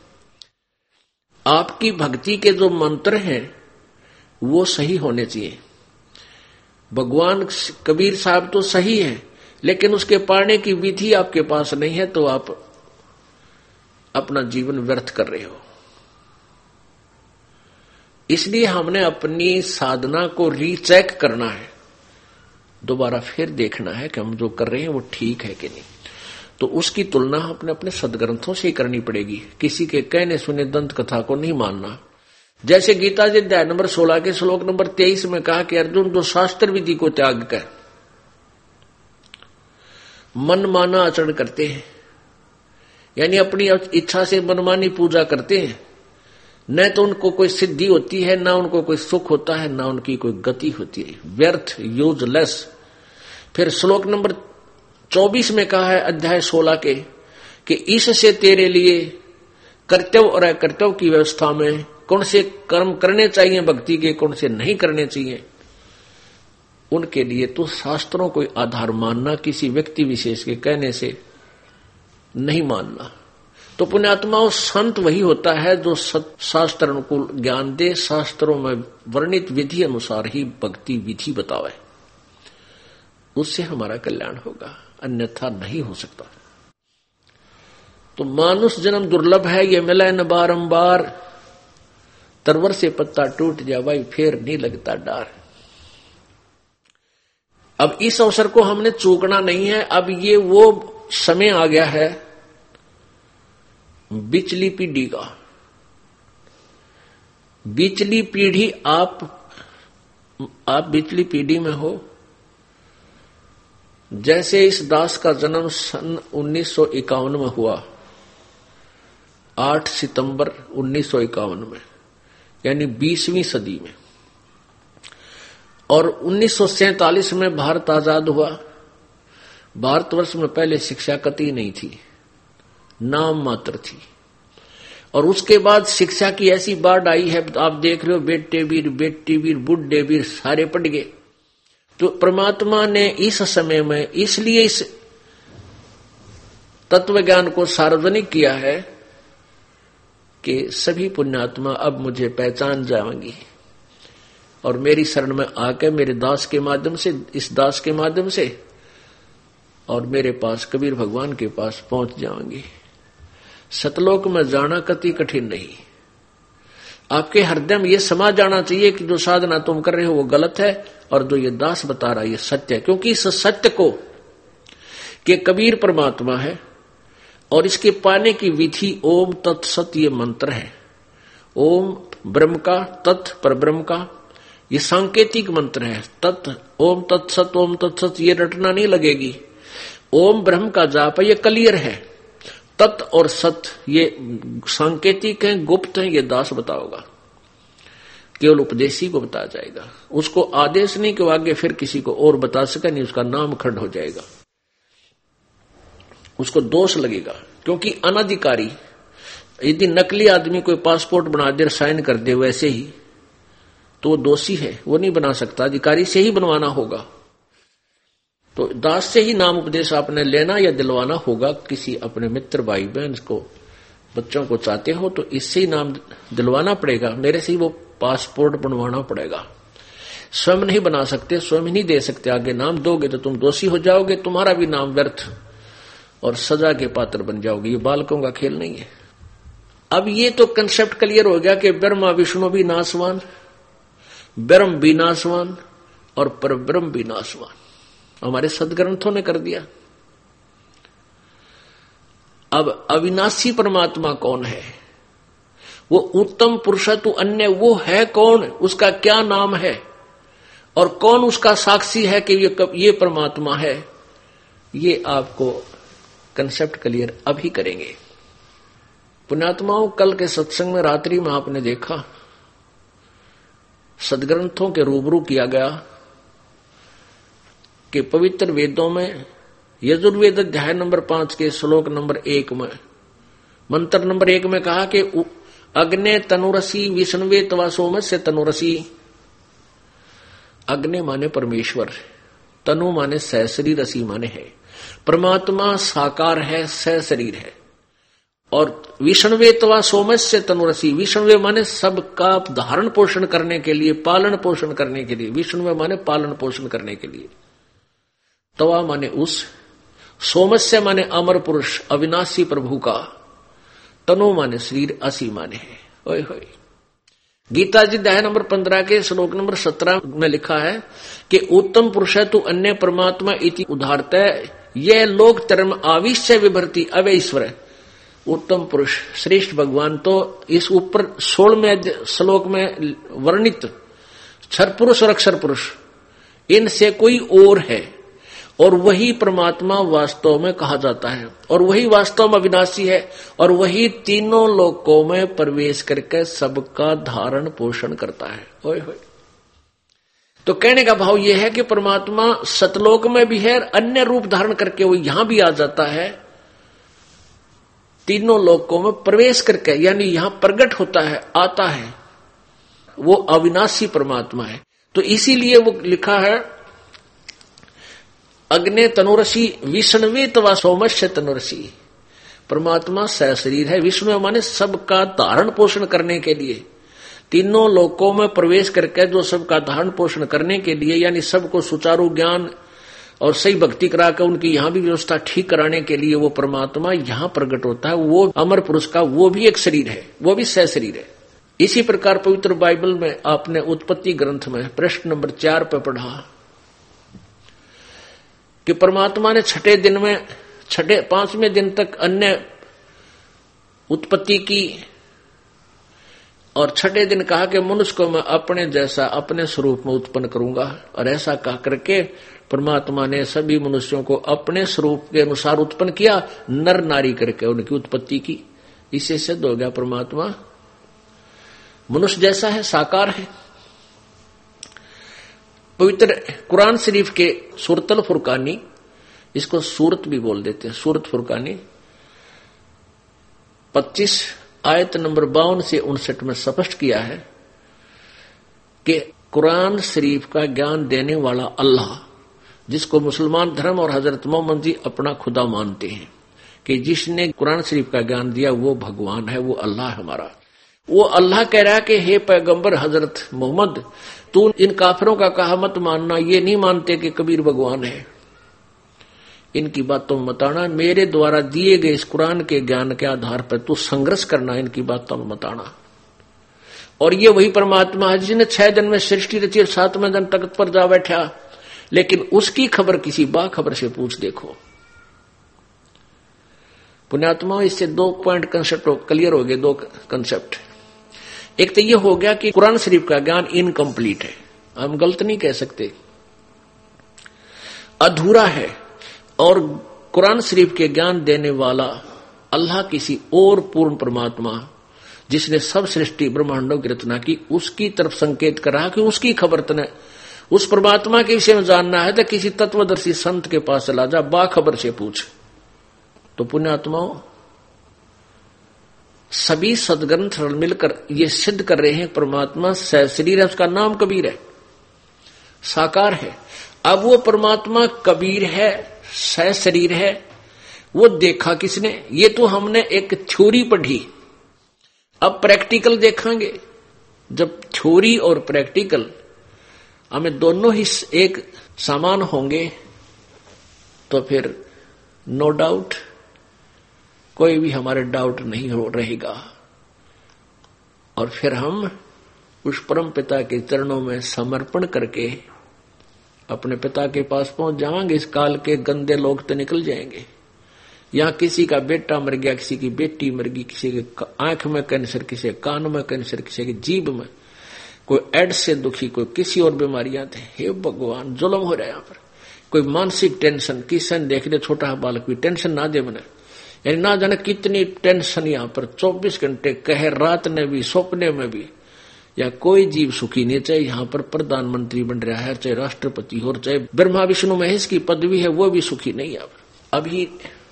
आपकी भक्ति के जो मंत्र हैं वो सही होने चाहिए। भगवान कबीर साहब तो सही है, लेकिन उसके पाने की विधि आपके पास नहीं है, तो आप अपना जीवन व्यर्थ कर रहे हो। इसलिए हमने अपनी साधना को रीचेक करना है, दोबारा फिर देखना है कि हम जो कर रहे हैं वो ठीक है कि नहीं। तो उसकी तुलना अपने अपने सदग्रंथों से ही करनी पड़ेगी, किसी के कहने सुने दंत कथा को नहीं मानना। जैसे गीता जी अध्याय नंबर सोलह के श्लोक नंबर तेईस में कहा कि अर्जुन जो शास्त्र विधि को त्याग कर मन माना आचरण करते हैं, यानी अपनी इच्छा से मनमानी पूजा करते हैं, न तो उनको कोई सिद्धि होती है, न उनको कोई सुख होता है, न उनकी कोई गति होती है, व्यर्थ, यूजलेस। फिर श्लोक नंबर चौबीस में कहा है अध्याय सोलह के कि इससे तेरे लिए कर्तव्य और अकर्तव्य की व्यवस्था में कौन से कर्म करने चाहिए भक्ति के, कौन से नहीं करने चाहिए, उनके लिए तो शास्त्रों को आधार मानना, किसी व्यक्ति विशेष के कहने से नहीं मानना। तो पुण्यात्माओं, संत वही होता है जो शास्त्र अनुकूल ज्ञान दे, शास्त्रों में वर्णित विधि अनुसार ही भक्ति विधि बतावे, उससे हमारा कल्याण होगा, अन्यथा नहीं हो सकता। तो मानुष जन्म दुर्लभ है, ये मिला न बारंबार, तरवर से पत्ता टूट जाए फिर नहीं लगता डार। अब इस अवसर को हमने चूकना नहीं है। अब ये वो समय आ गया है बिचली पीढ़ी का। बिचली पीढ़ी, आप आप बिचली पीढ़ी में हो। जैसे इस दास का जन्म सन उन्नीस सौ इक्यावन में हुआ, आठ सितंबर उन्नीस सौ इक्यावन में, यानी बीसवीं सदी में, और उन्नीस सौ सैंतालीस में भारत आजाद हुआ। भारतवर्ष में पहले शिक्षा कतई नहीं थी, नाम मात्र थी, और उसके बाद शिक्षा की ऐसी बाढ़ आई है, आप देख रहे हो, बेटे वीर, बेटी वीर, बुढ़े वीर सारे पड़ गए। तो परमात्मा ने इस समय में इसलिए इस तत्व ज्ञान को सार्वजनिक किया है कि सभी पुण्यात्मा अब मुझे पहचान जाएंगी और मेरी शरण में आकर मेरे दास के माध्यम से, इस दास के माध्यम से, और मेरे पास कबीर भगवान के पास पहुंच जाएंगी। सतलोक में जाना कति कठिन नहीं। आपके हृदय में यह समा जाना चाहिए कि जो साधना तुम कर रहे हो वो गलत है, और जो ये दास बता रहा है ये सत्य है। क्योंकि इस सत्य को कि कबीर परमात्मा है और इसके पाने की विधि ओम तत्सत ये मंत्र है। ओम ब्रह्म का, तत् पर ब्रह्म का, ये सांकेतिक मंत्र है। तत् ओम तत्सत, ओम तत्सत ये रटना नहीं लगेगी। ओम ब्रह्म का जाप ये क्लियर है। तत् और सत ये सांकेतिक है, गुप्त है, ये दास बताओगा, केवल उपदेशी को बताया जाएगा। उसको आदेश नहीं कि आगे फिर किसी को और बता सके, नहीं, उसका नाम खंड हो जाएगा, उसको दोष लगेगा। क्योंकि अनधिकारी, यदि नकली आदमी कोई पासपोर्ट बना दे, साइन कर दे वैसे ही, तो वो दोषी है, वो नहीं बना सकता, अधिकारी से ही बनवाना होगा। तो दास से ही नाम उपदेश आपने लेना या दिलवाना होगा। किसी अपने मित्र भाई बहन को, बच्चों को चाहते हो तो इससे ही नाम दिलवाना पड़ेगा, मेरे से ही वो पासपोर्ट बनवाना पड़ेगा। स्वयं नहीं बना सकते, स्वयं नहीं दे सकते। आगे नाम दोगे तो तुम दोषी हो जाओगे, तुम्हारा भी नाम व्यर्थ और सजा के पात्र बन जाओगे। ये बालकों का खेल नहीं है। अब ये तो कंसेप्ट क्लियर हो गया कि ब्रह्मा विष्णु भी नाशवान, ब्रह्म भी नाशवान और परब्रह्म भी नाशवान, हमारे सदग्रंथों ने कर दिया। अब अविनाशी परमात्मा कौन है? वो उत्तम पुरुष तू अन्य वो है कौन? उसका क्या नाम है और कौन उसका साक्षी है कि ये ये परमात्मा है? ये आपको कंसेप्ट क्लियर अभी करेंगे। पुण्यात्माओं, कल के सत्संग में रात्रि में आपने देखा, सदग्रंथों के रूबरू किया गया कि पवित्र वेदों में यजुर्वेद अध्याय नंबर पांच के श्लोक नंबर एक में, मंत्र नंबर एक में कहा कि अग्ने तनुरसी विष्णुवे तवा सोमस्य तनुरसी। अग्नि माने परमेश्वर, तनु माने सहशरीर, रसी माने है। परमात्मा साकार है, सहशरीर है। और विष्णुवे तवा सोमस्य तनुरसी, विष्णुवे माने सबका धारण पोषण करने के लिए, पालन पोषण करने के लिए। विष्णुवे माने पालन पोषण करने के लिए। तवा माने उस, सोमस्य माने अमर पुरुष अविनाशी प्रभु का, तनु माने शरीर, असी माने है। ओए होए। गीता जी अध्याय नंबर पंद्रह के श्लोक नंबर सत्रह में लिखा है कि उत्तम पुरुष है तू अन्य परमात्मा इति उदाहरत, यह लोक धर्म आविश्य विभर्ति अवैश्वर। उत्तम पुरुष श्रेष्ठ भगवान तो इस ऊपर सोलहवें श्लोक में वर्णित क्षर पुरुष और अक्षर पुरुष, इनसे कोई और है, और वही परमात्मा वास्तव में कहा जाता है, और वही वास्तव में अविनाशी है, और वही तीनों लोकों में प्रवेश करके सबका धारण पोषण करता है। ओए होए। तो कहने का भाव यह है कि परमात्मा सतलोक में भी है, अन्य रूप धारण करके वो यहां भी आ जाता है। तीनों लोकों में प्रवेश करके, यानी यहां प्रकट होता है, आता है, वो अविनाशी परमात्मा है। तो इसीलिए वो लिखा है अग्ने तनुरसी विष्णुवे तवा सोमस्य तनुरसी। परमात्मा सशरीर है। विष्णु माने सबका धारण पोषण करने के लिए, तीनों लोकों में प्रवेश करके जो सबका धारण पोषण करने के लिए, यानी सबको सुचारू ज्ञान और सही भक्ति करा कर उनकी यहां भी व्यवस्था ठीक कराने के लिए वो परमात्मा यहां प्रकट होता है। वो अमर पुरुष का वो भी एक शरीर है, वो भी सशरीर है। इसी प्रकार पवित्र बाइबल में आपने उत्पत्ति ग्रंथ में प्रश्न नंबर चार पे पढ़ा कि परमात्मा ने छठे दिन में, छठे पांचवें दिन तक अन्य उत्पत्ति की और छठे दिन कहा कि मनुष्य को मैं अपने जैसा अपने स्वरूप में उत्पन्न करूंगा। और ऐसा कह करके परमात्मा ने सभी मनुष्यों को अपने स्वरूप के अनुसार उत्पन्न किया, नर नारी करके उनकी उत्पत्ति की। इससे सिद्ध हो गया परमात्मा मनुष्य जैसा है, साकार है। पवित्र कुरान शरीफ के सूरतल फुरकानी, इसको सूरत भी बोल देते हैं, सूरत फुरकानी पच्चीस आयत नंबर बावन से उनसठ में स्पष्ट किया है कि कुरान शरीफ का ज्ञान देने वाला अल्लाह, जिसको मुसलमान धर्म और हजरत मोहम्मद जी अपना खुदा मानते हैं, कि जिसने कुरान शरीफ का ज्ञान दिया वो भगवान है, वो अल्लाह है हमारा। वो अल्लाह कह रहा है कि हे पैगंबर हजरत मोहम्मद, तू इन काफिरों का कहा मत मानना, ये नहीं मानते कि कबीर भगवान है, इनकी बातों में बताना, मेरे द्वारा दिए गए इस कुरान के ज्ञान के आधार पर तू संघर्ष करना, इनकी बातों में बताना। और ये वही परमात्मा है जिसने छह दिन में सृष्टि रची और सातवें दिन तख्त पर जा बैठा, लेकिन उसकी खबर किसी बाखबर से पूछ देखो। पुण्यात्मा, इससे दो पॉइंट कंसेप्ट क्लियर हो गए, दो कंसेप्ट। एक तो यह हो गया कि कुरान शरीफ का ज्ञान इनकम्प्लीट है, हम गलत नहीं कह सकते, अधूरा है। और कुरान शरीफ के ज्ञान देने वाला अल्लाह किसी और पूर्ण परमात्मा, जिसने सब सृष्टि ब्रह्मांडों की रचना की, उसकी तरफ संकेत कर रहा कि उसकी खबर तने उस परमात्मा के विषय में जानना है तो किसी तत्वदर्शी संत के पास चला जा, बाखबर से पूछ। तो पुण्यात्माओं, सभी सदग्रंथ मिलकर ये सिद्ध कर रहे हैं परमात्मा सशरीर है, उसका नाम कबीर है, साकार है। अब वो परमात्मा कबीर है, सशरीर है, वो देखा किसने? ये तो हमने एक थ्योरी पढ़ी, अब प्रैक्टिकल देखेंगे। जब थ्योरी और प्रैक्टिकल हमें दोनों ही एक समान होंगे तो फिर नो डाउट कोई भी हमारे डाउट नहीं हो रहेगा, और फिर हम उस परम पिता के चरणों में समर्पण करके अपने पिता के पास पहुंच जाएंगे। इस काल के गंदे लोग तो निकल जाएंगे। यहाँ किसी का बेटा मर गया, किसी की बेटी मर गई, किसी के आंख में कैंसर, किसी के कान में कैंसर, किसी की जीभ में, कोई एड्स से दुखी, कोई किसी और बीमारियां थे। हे भगवान, जुल्म हो रहा है यहाँ पर। कोई मानसिक टेंशन, किसन देख ले छोटा बालक भी टेंशन ना दे बने, यानी ना जाने कितनी टेंशन यहाँ पर चौबीस घंटे कहे, रात में भी, सपने में भी। या कोई जीव सुखी नहीं, चाहे यहाँ पर प्रधानमंत्री बन रहा है, चाहे राष्ट्रपति हो, चाहे ब्रह्मा विष्णु महेश की पदवी है, वो भी सुखी नहीं है। अभी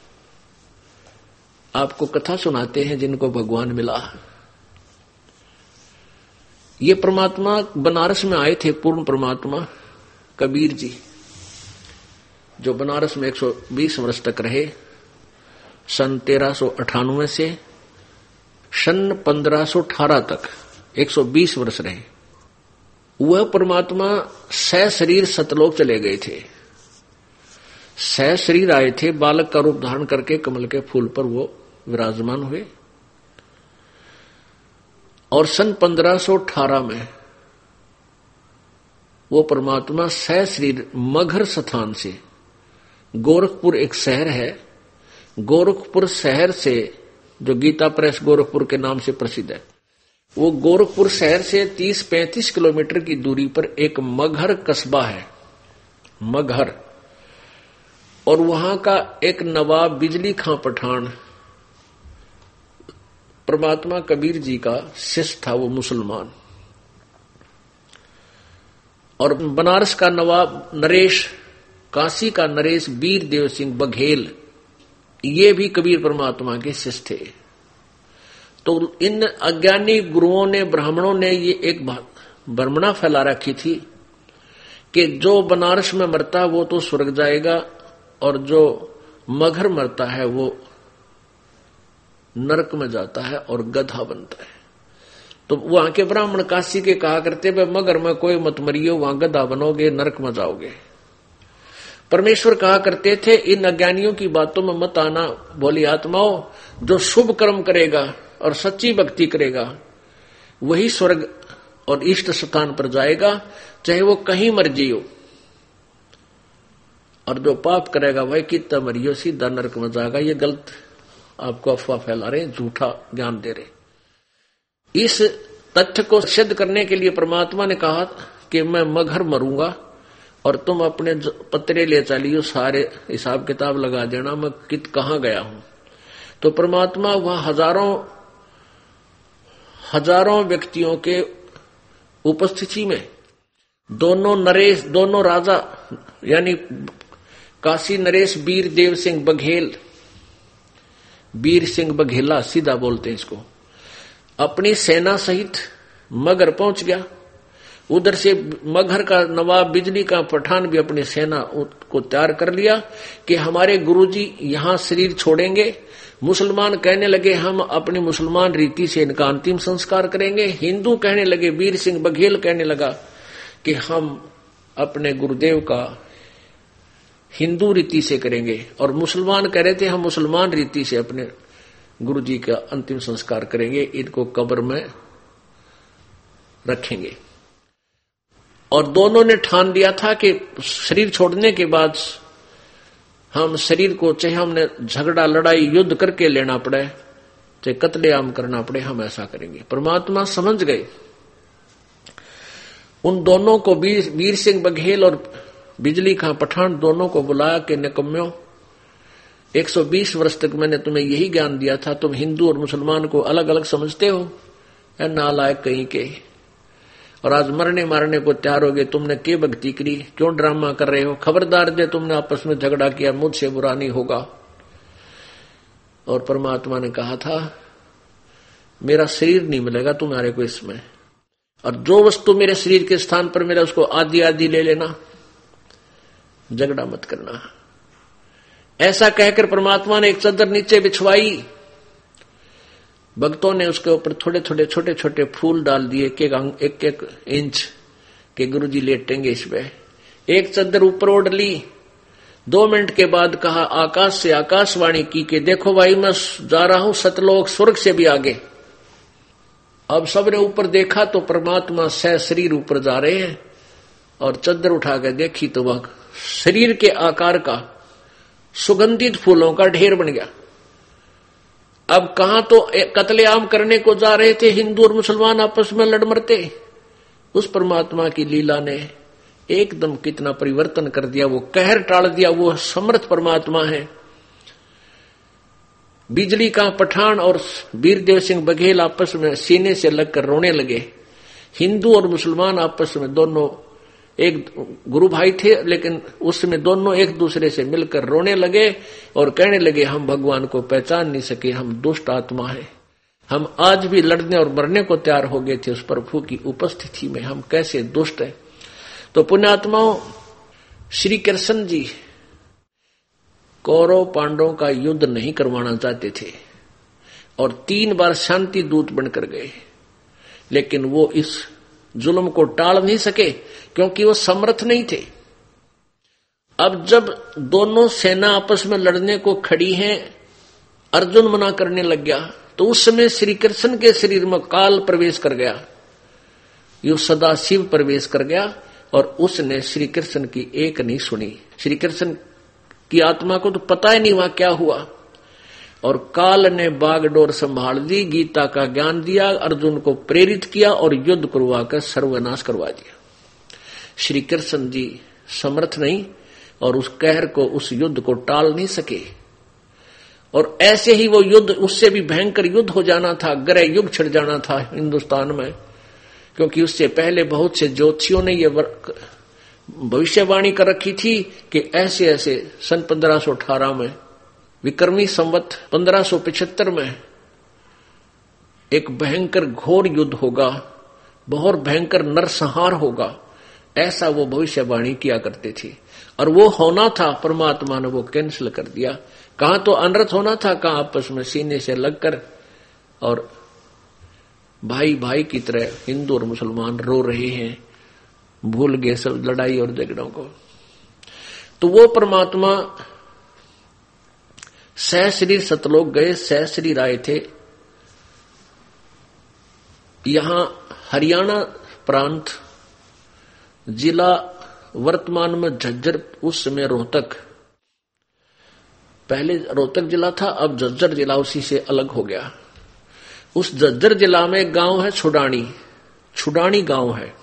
आपको कथा सुनाते हैं जिनको भगवान मिला। ये परमात्मा बनारस में आए थे, पूर्ण परमात्मा कबीर जी, जो बनारस में एक सौ बीस वर्ष तक रहे, सन तेरह सौ अठानवे से सन पंद्रह सौ अठारह तक एक सौ बीस वर्ष रहे। वह परमात्मा सशरीर सतलोक चले गए थे, सशरीर आए थे, बालक का रूप धारण करके कमल के फूल पर वो विराजमान हुए। और सन पंद्रह सौ अठारह में वो परमात्मा सशरीर मगहर स्थान से, गोरखपुर एक शहर है, गोरखपुर शहर से, जो गीता प्रेस गोरखपुर के नाम से प्रसिद्ध है, वो गोरखपुर शहर से तीस पैंतीस किलोमीटर की दूरी पर एक मगहर कस्बा है, मगहर। और वहां का एक नवाब बिजली खां पठान परमात्मा कबीर जी का शिष्य था, वो मुसलमान। और बनारस का नवाब नरेश, काशी का नरेश वीर देव सिंह बघेल, ये भी कबीर परमात्मा के शिष्य थे। तो इन अज्ञानी गुरुओं ने, ब्राह्मणों ने ये एक भ्रमणा फैला रखी थी कि जो बनारस में मरता है वो तो स्वर्ग जाएगा और जो मगहर मरता है वो नरक में जाता है और गधा बनता है। तो वहां के ब्राह्मण काशी के कहा करते भाई मगर में कोई मत मरियो, वहां गधा बनोगे, नरक में जाओगे। परमेश्वर कहा करते थे इन अज्ञानियों की बातों में मत आना, बोली आत्माओं, जो शुभ कर्म करेगा और सच्ची भक्ति करेगा वही स्वर्ग और इष्ट स्थान पर जाएगा, चाहे वो कहीं मर्जी हो। और जो पाप करेगा वही कितना मरियो सीधा नरक में जाएगा। ये गलत आपको अफवाह फैला रहे, झूठा ज्ञान दे रहे। इस तथ्य को सिद्ध करने के लिए परमात्मा ने कहा कि मैं मगहर मरूंगा और तुम अपने पत्रे ले चलियो, सारे हिसाब किताब लगा देना मैं कित कहां गया हूं। तो परमात्मा वहां हजारों हजारों व्यक्तियों के उपस्थिति में दोनों नरेश, दोनों राजा यानी काशी नरेश वीर देव सिंह बघेल, वीर सिंह बघेला सीधा बोलते हैं इसको, अपनी सेना सहित मगहर पहुंच गया। उधर से मगहर का नवाब बिजली का पठान भी अपनी सेना को तैयार कर लिया कि हमारे गुरुजी यहां शरीर छोड़ेंगे। मुसलमान कहने लगे हम अपनी मुसलमान रीति से इनका अंतिम संस्कार करेंगे। हिंदू कहने लगे, वीर सिंह बघेल कहने लगा कि हम अपने गुरुदेव का हिंदू रीति से करेंगे, और मुसलमान कह रहे थे हम मुसलमान रीति से अपने गुरुजी का अंतिम संस्कार करेंगे, इनको कब्र में रखेंगे। और दोनों ने ठान दिया था कि शरीर छोड़ने के बाद हम शरीर को चाहे हमने झगड़ा लड़ाई युद्ध करके लेना पड़े, चाहे कत्लेआम करना पड़े, हम ऐसा करेंगे। परमात्मा समझ गए। उन दोनों को वीर, वीर सिंह बघेल और बिजली खां पठान दोनों को बुलाया कि निकम्म्यो, एक सौ बीस वर्ष तक मैंने तुम्हें यही ज्ञान दिया था, तुम हिंदू और मुसलमान को अलग अलग समझते हो, या नालायक कहीं के, और आज मरने मारने को तैयार हो गए। तुमने क्या भक्ति करी, क्यों ड्रामा कर रहे हो? खबरदार जे तुमने आपस में झगड़ा किया, मुझसे बुरा नहीं होगा। और परमात्मा ने कहा था मेरा शरीर नहीं मिलेगा तुम्हारे को इसमें, और जो वस्तु मेरे शरीर के स्थान पर मेरा उसको आदि आदि ले लेना, झगड़ा मत करना। ऐसा कहकर परमात्मा ने एक चादर नीचे बिछवाई। भक्तों ने उसके ऊपर थोड़े थोड़े छोटे छोटे फूल डाल दिए, एक एक, एक इंच के गुरुजी लेटेंगे इस पे। एक चादर ऊपर ओढ़ ली। दो मिनट के बाद कहा, आकाश से आकाशवाणी की कि देखो भाई मैं जा रहा हूं सतलोक, स्वर्ग से भी आगे। अब सबने ऊपर देखा तो परमात्मा सह शरीर ऊपर जा रहे हैं, और चादर उठा के देखी तो वह शरीर के आकार का सुगंधित फूलों का ढेर बन गया। अब कहां तो कत्लेआम करने को जा रहे थे हिंदू और मुसलमान आपस में लड़ मरते, उस परमात्मा की लीला ने एकदम कितना परिवर्तन कर दिया, वो कहर टाल दिया। वो समर्थ परमात्मा है। बिजली का पठान और वीरदेव सिंह बघेल आपस में सीने से लगकर रोने लगे। हिंदू और मुसलमान आपस में दोनों एक गुरु भाई थे, लेकिन उसमें दोनों एक दूसरे से मिलकर रोने लगे और कहने लगे हम भगवान को पहचान नहीं सके, हम दुष्ट आत्मा है, हम आज भी लड़ने और मरने को तैयार हो गए थे उस प्रभु की उपस्थिति में, हम कैसे दुष्ट है। तो पुण्यात्माओं, श्री कृष्ण जी कौरव पांडवों का युद्ध नहीं करवाना चाहते थे और तीन बार शांति दूत बनकर गए, लेकिन वो इस जुल्म को टाल नहीं सके क्योंकि वो समर्थ नहीं थे। अब जब दोनों सेना आपस में लड़ने को खड़ी हैं, अर्जुन मना करने लग गया, तो उस समय श्री कृष्ण के शरीर में काल प्रवेश कर गया, यो सदा शिव प्रवेश कर गया, और उसने श्री कृष्ण की एक नहीं सुनी। श्री कृष्ण की आत्मा को तो पता ही नहीं हुआ क्या हुआ, और काल ने बागडोर संभाल दी, गीता का ज्ञान दिया, अर्जुन को प्रेरित किया और युद्ध करवाकर सर्वनाश करवा दिया। श्री कृष्ण जी समर्थ नहीं और उस कहर को, उस युद्ध को टाल नहीं सके। और ऐसे ही वो युद्ध, उससे भी भयंकर युद्ध हो जाना था, ग्रह युग छिड़ जाना था हिंदुस्तान में, क्योंकि उससे पहले बहुत से ज्योतिषियों ने ये भविष्यवाणी कर रखी थी कि ऐसे ऐसे सन पंद्रह सौ अठारह में विक्रमी संवत पंद्रह सौ पिछहत्तर में एक भयंकर घोर युद्ध होगा, बहुत भयंकर नरसंहार होगा, ऐसा वो भविष्यवाणी किया करते थे। और वो होना था, परमात्मा ने वो कैंसिल कर दिया। कहां तो अनर्थ होना था, कहां आपस में सीने से लगकर और भाई भाई की तरह हिंदू और मुसलमान रो रहे हैं, भूल गए सब लड़ाई और झगड़ों को। तो वो परमात्मा सहश्री सतलोक गए, सहश्री आए थे। यहां हरियाणा प्रांत, जिला वर्तमान में झज्जर, उस समय रोहतक, पहले रोहतक जिला था, अब झज्जर जिला उसी से अलग हो गया। उस झज्जर जिला में एक गांव है छुडानी, छुडानी गांव है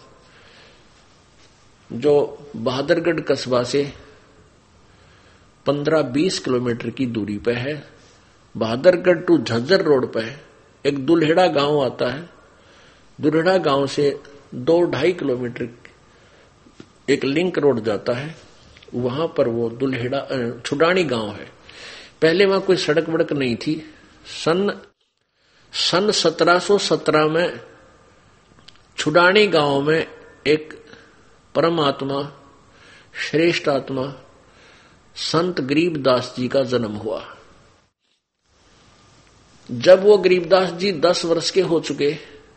जो बहादुरगढ़ कस्बा से पंद्रह बीस किलोमीटर की दूरी पे है। बहादुरगढ़ टू झज्जर रोड पे एक दुल्हेड़ा गांव आता है, दुल्हेड़ा गांव से दो ढाई किलोमीटर एक लिंक रोड जाता है, वहां पर वो दुल्हेड़ा छुडानी गांव है। पहले वहां कोई सड़क वड़क नहीं थी। सन सन सत्रह सौ सत्रह में छुडानी गांव में एक परमात्मा, श्रेष्ठ आत्मा संत गरीबदास जी का जन्म हुआ। जब वो गरीबदास जी दस वर्ष के हो चुके,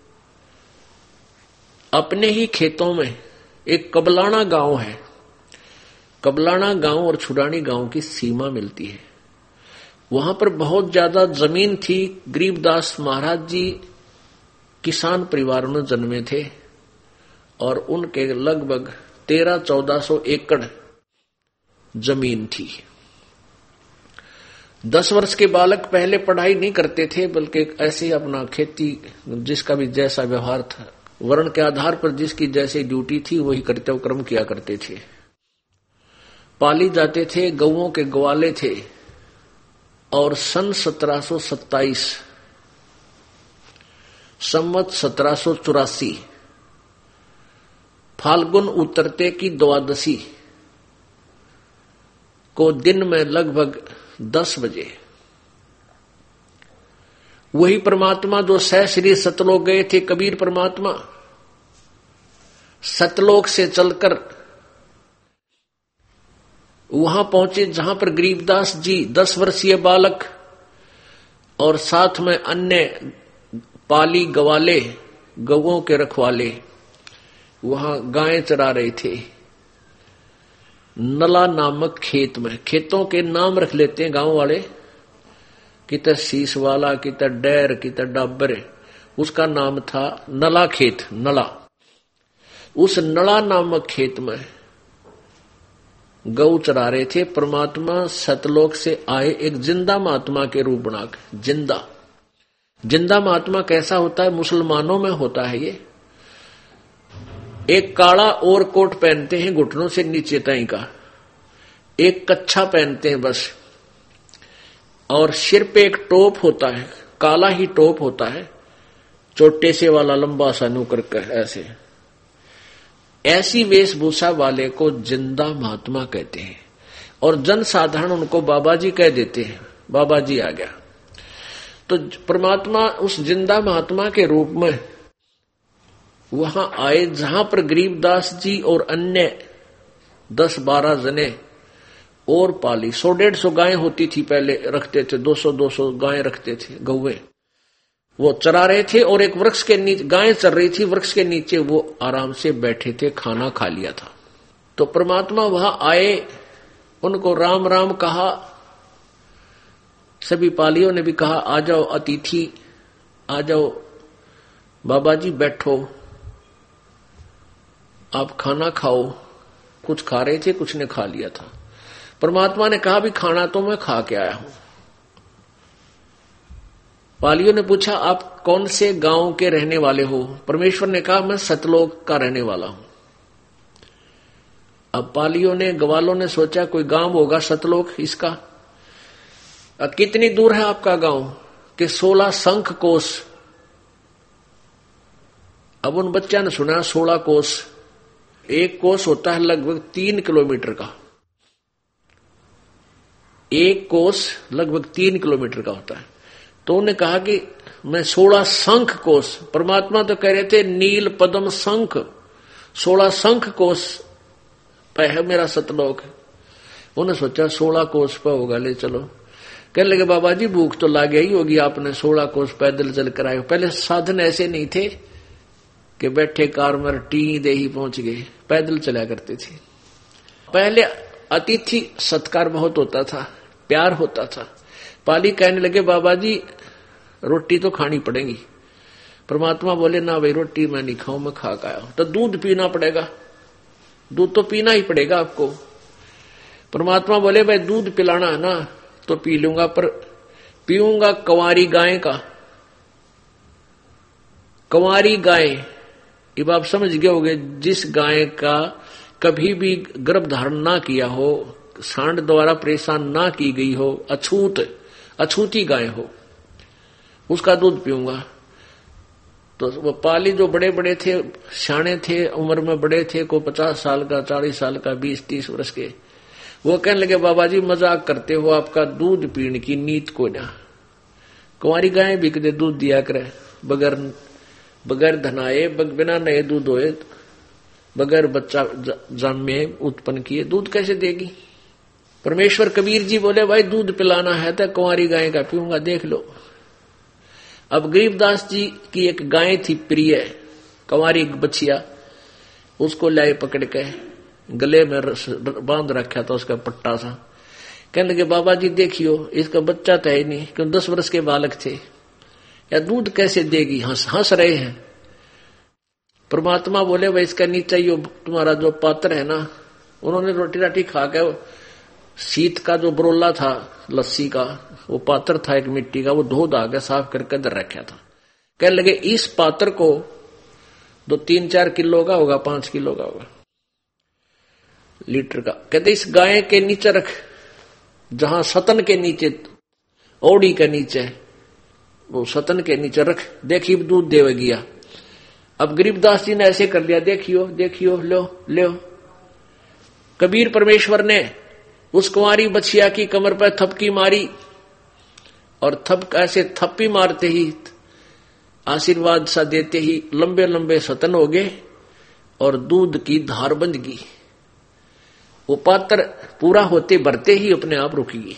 अपने ही खेतों में एक कबलाना गांव है, कबलाना गांव और छुडानी गांव की सीमा मिलती है। वहां पर बहुत ज्यादा जमीन थी। गरीबदास महाराज जी किसान परिवार में जन्मे थे और उनके लगभग तेरह चौदह सौ एकड़ जमीन थी। दस वर्ष के बालक पहले पढ़ाई नहीं करते थे, बल्कि ऐसे ही अपना खेती, जिसका भी जैसा व्यवहार था, वर्ण के आधार पर जिसकी जैसी ड्यूटी थी वही कर्तव्य कर्म किया करते थे। पाली जाते थे, गौओं के ग्वाले थे। और सन सत्रह सौ सत्ताईस, संवत सत्रह सौ चौरासी, फाल्गुन उतरते की द्वादशी को दिन में लगभग दस बजे वही परमात्मा जो सहश्री सतलोक गए थे, कबीर परमात्मा सतलोक से चलकर वहां पहुंचे जहां पर गरीबदास जी दस वर्षीय बालक और साथ में अन्य पाली गवाले, गौओं के रखवाले वहां गायें चरा रहे थे। नला नामक खेत में, खेतों के नाम रख लेते हैं गांव वाले, कितर शीश वाला, कितर डैर, कितर डाबर, उसका नाम था नला खेत, नला। उस नला नामक खेत में गौ चरा रहे थे। परमात्मा सतलोक से आए एक जिंदा महात्मा के रूप बनाकर। जिंदा जिंदा महात्मा कैसा होता है? मुसलमानों में होता है ये। एक काला और कोट पहनते हैं घुटनों से नीचे तई का, एक कच्छा पहनते हैं बस, और सिर पे एक टोप होता है, काला ही टोप होता है, चोटे से वाला लंबा सा नुकर कर, ऐसे ऐसी वेशभूषा वाले को जिंदा महात्मा कहते हैं। और जन साधारण उनको बाबा जी कह देते हैं, बाबा जी आ गया। तो परमात्मा उस जिंदा महात्मा के रूप में वहां आए जहां पर गरीबदास जी और अन्य दस बारह जने और पाली, सौ डेढ़ सौ गायें होती थी पहले, रखते थे, दो सौ दो सौ गायें रखते थे, गौवें वो चरा रहे थे। और एक वृक्ष के नीचे गायें चर रही थी, वृक्ष के नीचे वो आराम से बैठे थे, खाना खा लिया था। तो परमात्मा वहां आए, उनको राम राम कहा। सभी पालियों ने भी कहा आ जाओ अतिथि, आ जाओ बाबा जी, बैठो, आप खाना खाओ। कुछ खा रहे थे, कुछ ने खा लिया था। परमात्मा ने कहा भी खाना तो मैं खा के आया हूं। पालियों ने पूछा आप कौन से गांव के रहने वाले हो? परमेश्वर ने कहा मैं सतलोक का रहने वाला हूं। अब पालियों ने, ग्वालों ने सोचा कोई गांव होगा सतलोक इसका। अब कितनी दूर है आपका गांव? कि सोलह शंख कोस। अब उन बच्चा ने सुना सोलह कोस, एक कोस होता है लगभग तीन किलोमीटर का। एक कोस लगभग तीन किलोमीटर का होता है। तो उन्होंने कहा कि मैं सोलह शंख कोस, परमात्मा तो कह रहे थे नील पद्म शंख, सोलह शंख कोस पे है मेरा सतलोक। उन्होंने सोचा सोलह कोस पे होगा, ले चलो। कहने लगे बाबा जी भूख तो लागे ही होगी, आपने सोलह कोस पैदल चल कर आए। पहले साधन ऐसे नहीं थे कि बैठे कार में टी दे ही पहुंच गए, पैदल चला करते थे। पहले अतिथि सत्कार बहुत होता था, प्यार होता था। पाली कहने लगे बाबा जी रोटी तो खानी पड़ेगी। परमात्मा बोले ना भाई रोटी मैं नहीं खाऊं, मैं खा के आया हूं। तो दूध पीना पड़ेगा, दूध तो पीना ही पड़ेगा आपको। परमात्मा बोले भाई दूध पिलाना है ना तो पी लूंगा, पर पीऊंगा कंवारी गाय का। कंवारी गाय, ये आप समझ गए होंगे, जिस गाय का कभी भी गर्भ धारण ना किया हो, सांड द्वारा परेशान ना की गई हो, अछूत अछूती गाय हो, उसका दूध पीऊंगा। तो वो पाली जो बड़े बड़े थे, सियाने थे, उम्र में बड़े थे, को पचास साल का, चालीस साल का, बीस तीस वर्ष के, वो कहने लगे बाबा जी मजाक करते हो, आपका दूध पीने की नीत को ना। कुंवारी गाय भी कदे दूध दिया करे, बगैर बगैर धनाए, बिना नए दूध होए, बगैर बच्चा जन्मे उत्पन्न किए दूध कैसे देगी। परमेश्वर कबीर जी बोले भाई दूध पिलाना है तो कुंवारी गाय का पीऊंगा, देख लो। अब गरीबदास जी की एक गाय थी प्रिय, कंवारी बछिया, उसको लाए पकड़ के, गले में बांध रखा था उसका पट्टा सा। कहने लगे बाबा जी देखियो इसका बच्चा तो है नहीं, क्यों दस वर्ष के बालक थे, या दूध कैसे देगी। हंस हंस रहे हैं। परमात्मा बोले भाई इसका नीचे यो तुम्हारा जो पात्र है ना, उन्होंने रोटी राटी खा के शीत का जो बरोला था लस्सी का, वो पात्र था एक मिट्टी का, वो धो धा के साफ करके दर रखा था। कहने लगे इस पात्र को दो तीन चार किलो का होगा, पांच किलो का होगा, लीटर का। कहते इस गाय के नीचे रख, जहां सतन के नीचे, ओड़ी के नीचे, वो सतन के नीचे रख, देखिए दूध देवे गया। अब गरीबदास जी ने ऐसे कर लिया, देखियो देखियो, लो लो। कबीर परमेश्वर ने उस कुंवारी बछिया की कमर पर थपकी मारी, और थप ऐसे थप्पी मारते ही, आशीर्वाद सा देते ही लंबे लंबे सतन हो गए और दूध की धार बंध गई। वो पात्र पूरा होते भरते ही अपने आप रुक गई।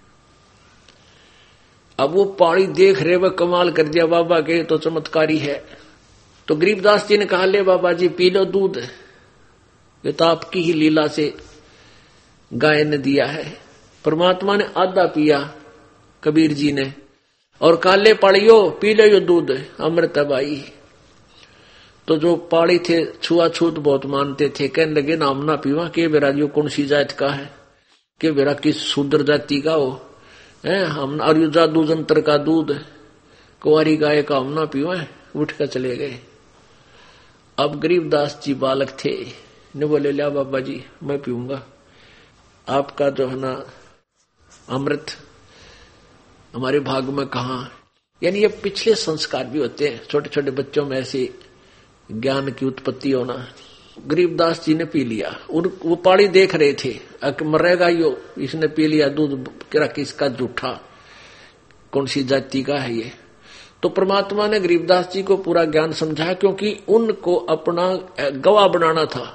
अब वो पानी देख रहे, वह कमाल कर दिया बाबा के, तो चमत्कारी है। तो गरीबदास जी ने कहा ले बाबा जी पी लो दूध, ये तो आपकी ही लीला से गाय ने दिया है। परमात्मा ने आधा पिया कबीर जी ने, और काले पाड़ियो पी लो यो दूध, अमृत भाई। तो जो पाड़ी थे छुआछूत बहुत मानते थे, कहने लगे नाम ना पीवा, के बेरा जो कौन सी जात का है, के बेरा किस शूद्र जाति का हो है, हम और जादू जंत्र का दूध कुंवारी गाय का हम ना पीवा, उठ कर चले गए। अब गरीबदास जी बालक थे, ने बोले लिया बाबा जी मैं पीऊंगा, आपका जो है ना अमृत हमारे भाग में कहा। यानी ये पिछले संस्कार भी होते हैं, छोटे छोटे बच्चों में ऐसे ज्ञान की उत्पत्ति होना। गरीबदास जी ने पी लिया, और वो पाड़ी देख रहे थे, मरेगा यो, इसने पी लिया दूध, किरा किसका जूठा, कौन सी जाति का है ये। तो परमात्मा ने गरीबदास जी को पूरा ज्ञान समझाया, क्योंकि उनको अपना गवाह बनाना था।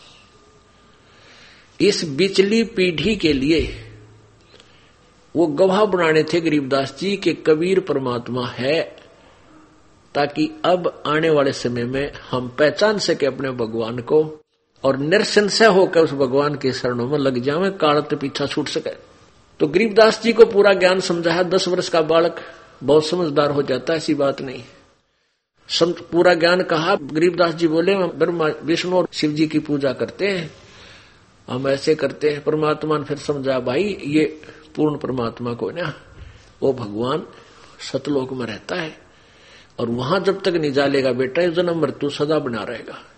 इस बिचली पीढ़ी के लिए वो गवाह बनाने थे गरीबदास जी के कबीर परमात्मा है, ताकि अब आने वाले समय में हम पहचान सके अपने भगवान को, और निरसंशय होकर उस भगवान के शरणों में लग जावे, काल पीछा छूट सके। तो गरीबदास जी को पूरा ज्ञान समझाया। दस वर्ष का बालक बहुत समझदार हो जाता है, ऐसी बात नहीं। पूरा ज्ञान कहा। गरीबदास जी बोले ब्रह्मा विष्णु और शिव जी की पूजा करते हैं, हम ऐसे करते हैं। परमात्मा ने फिर समझा भाई ये पूर्ण परमात्मा को ना, वो भगवान सतलोक में रहता है, और वहां जब तक नहीं जालेगा बेटा, ये जन्म मृत्यु सदा बना रहेगा।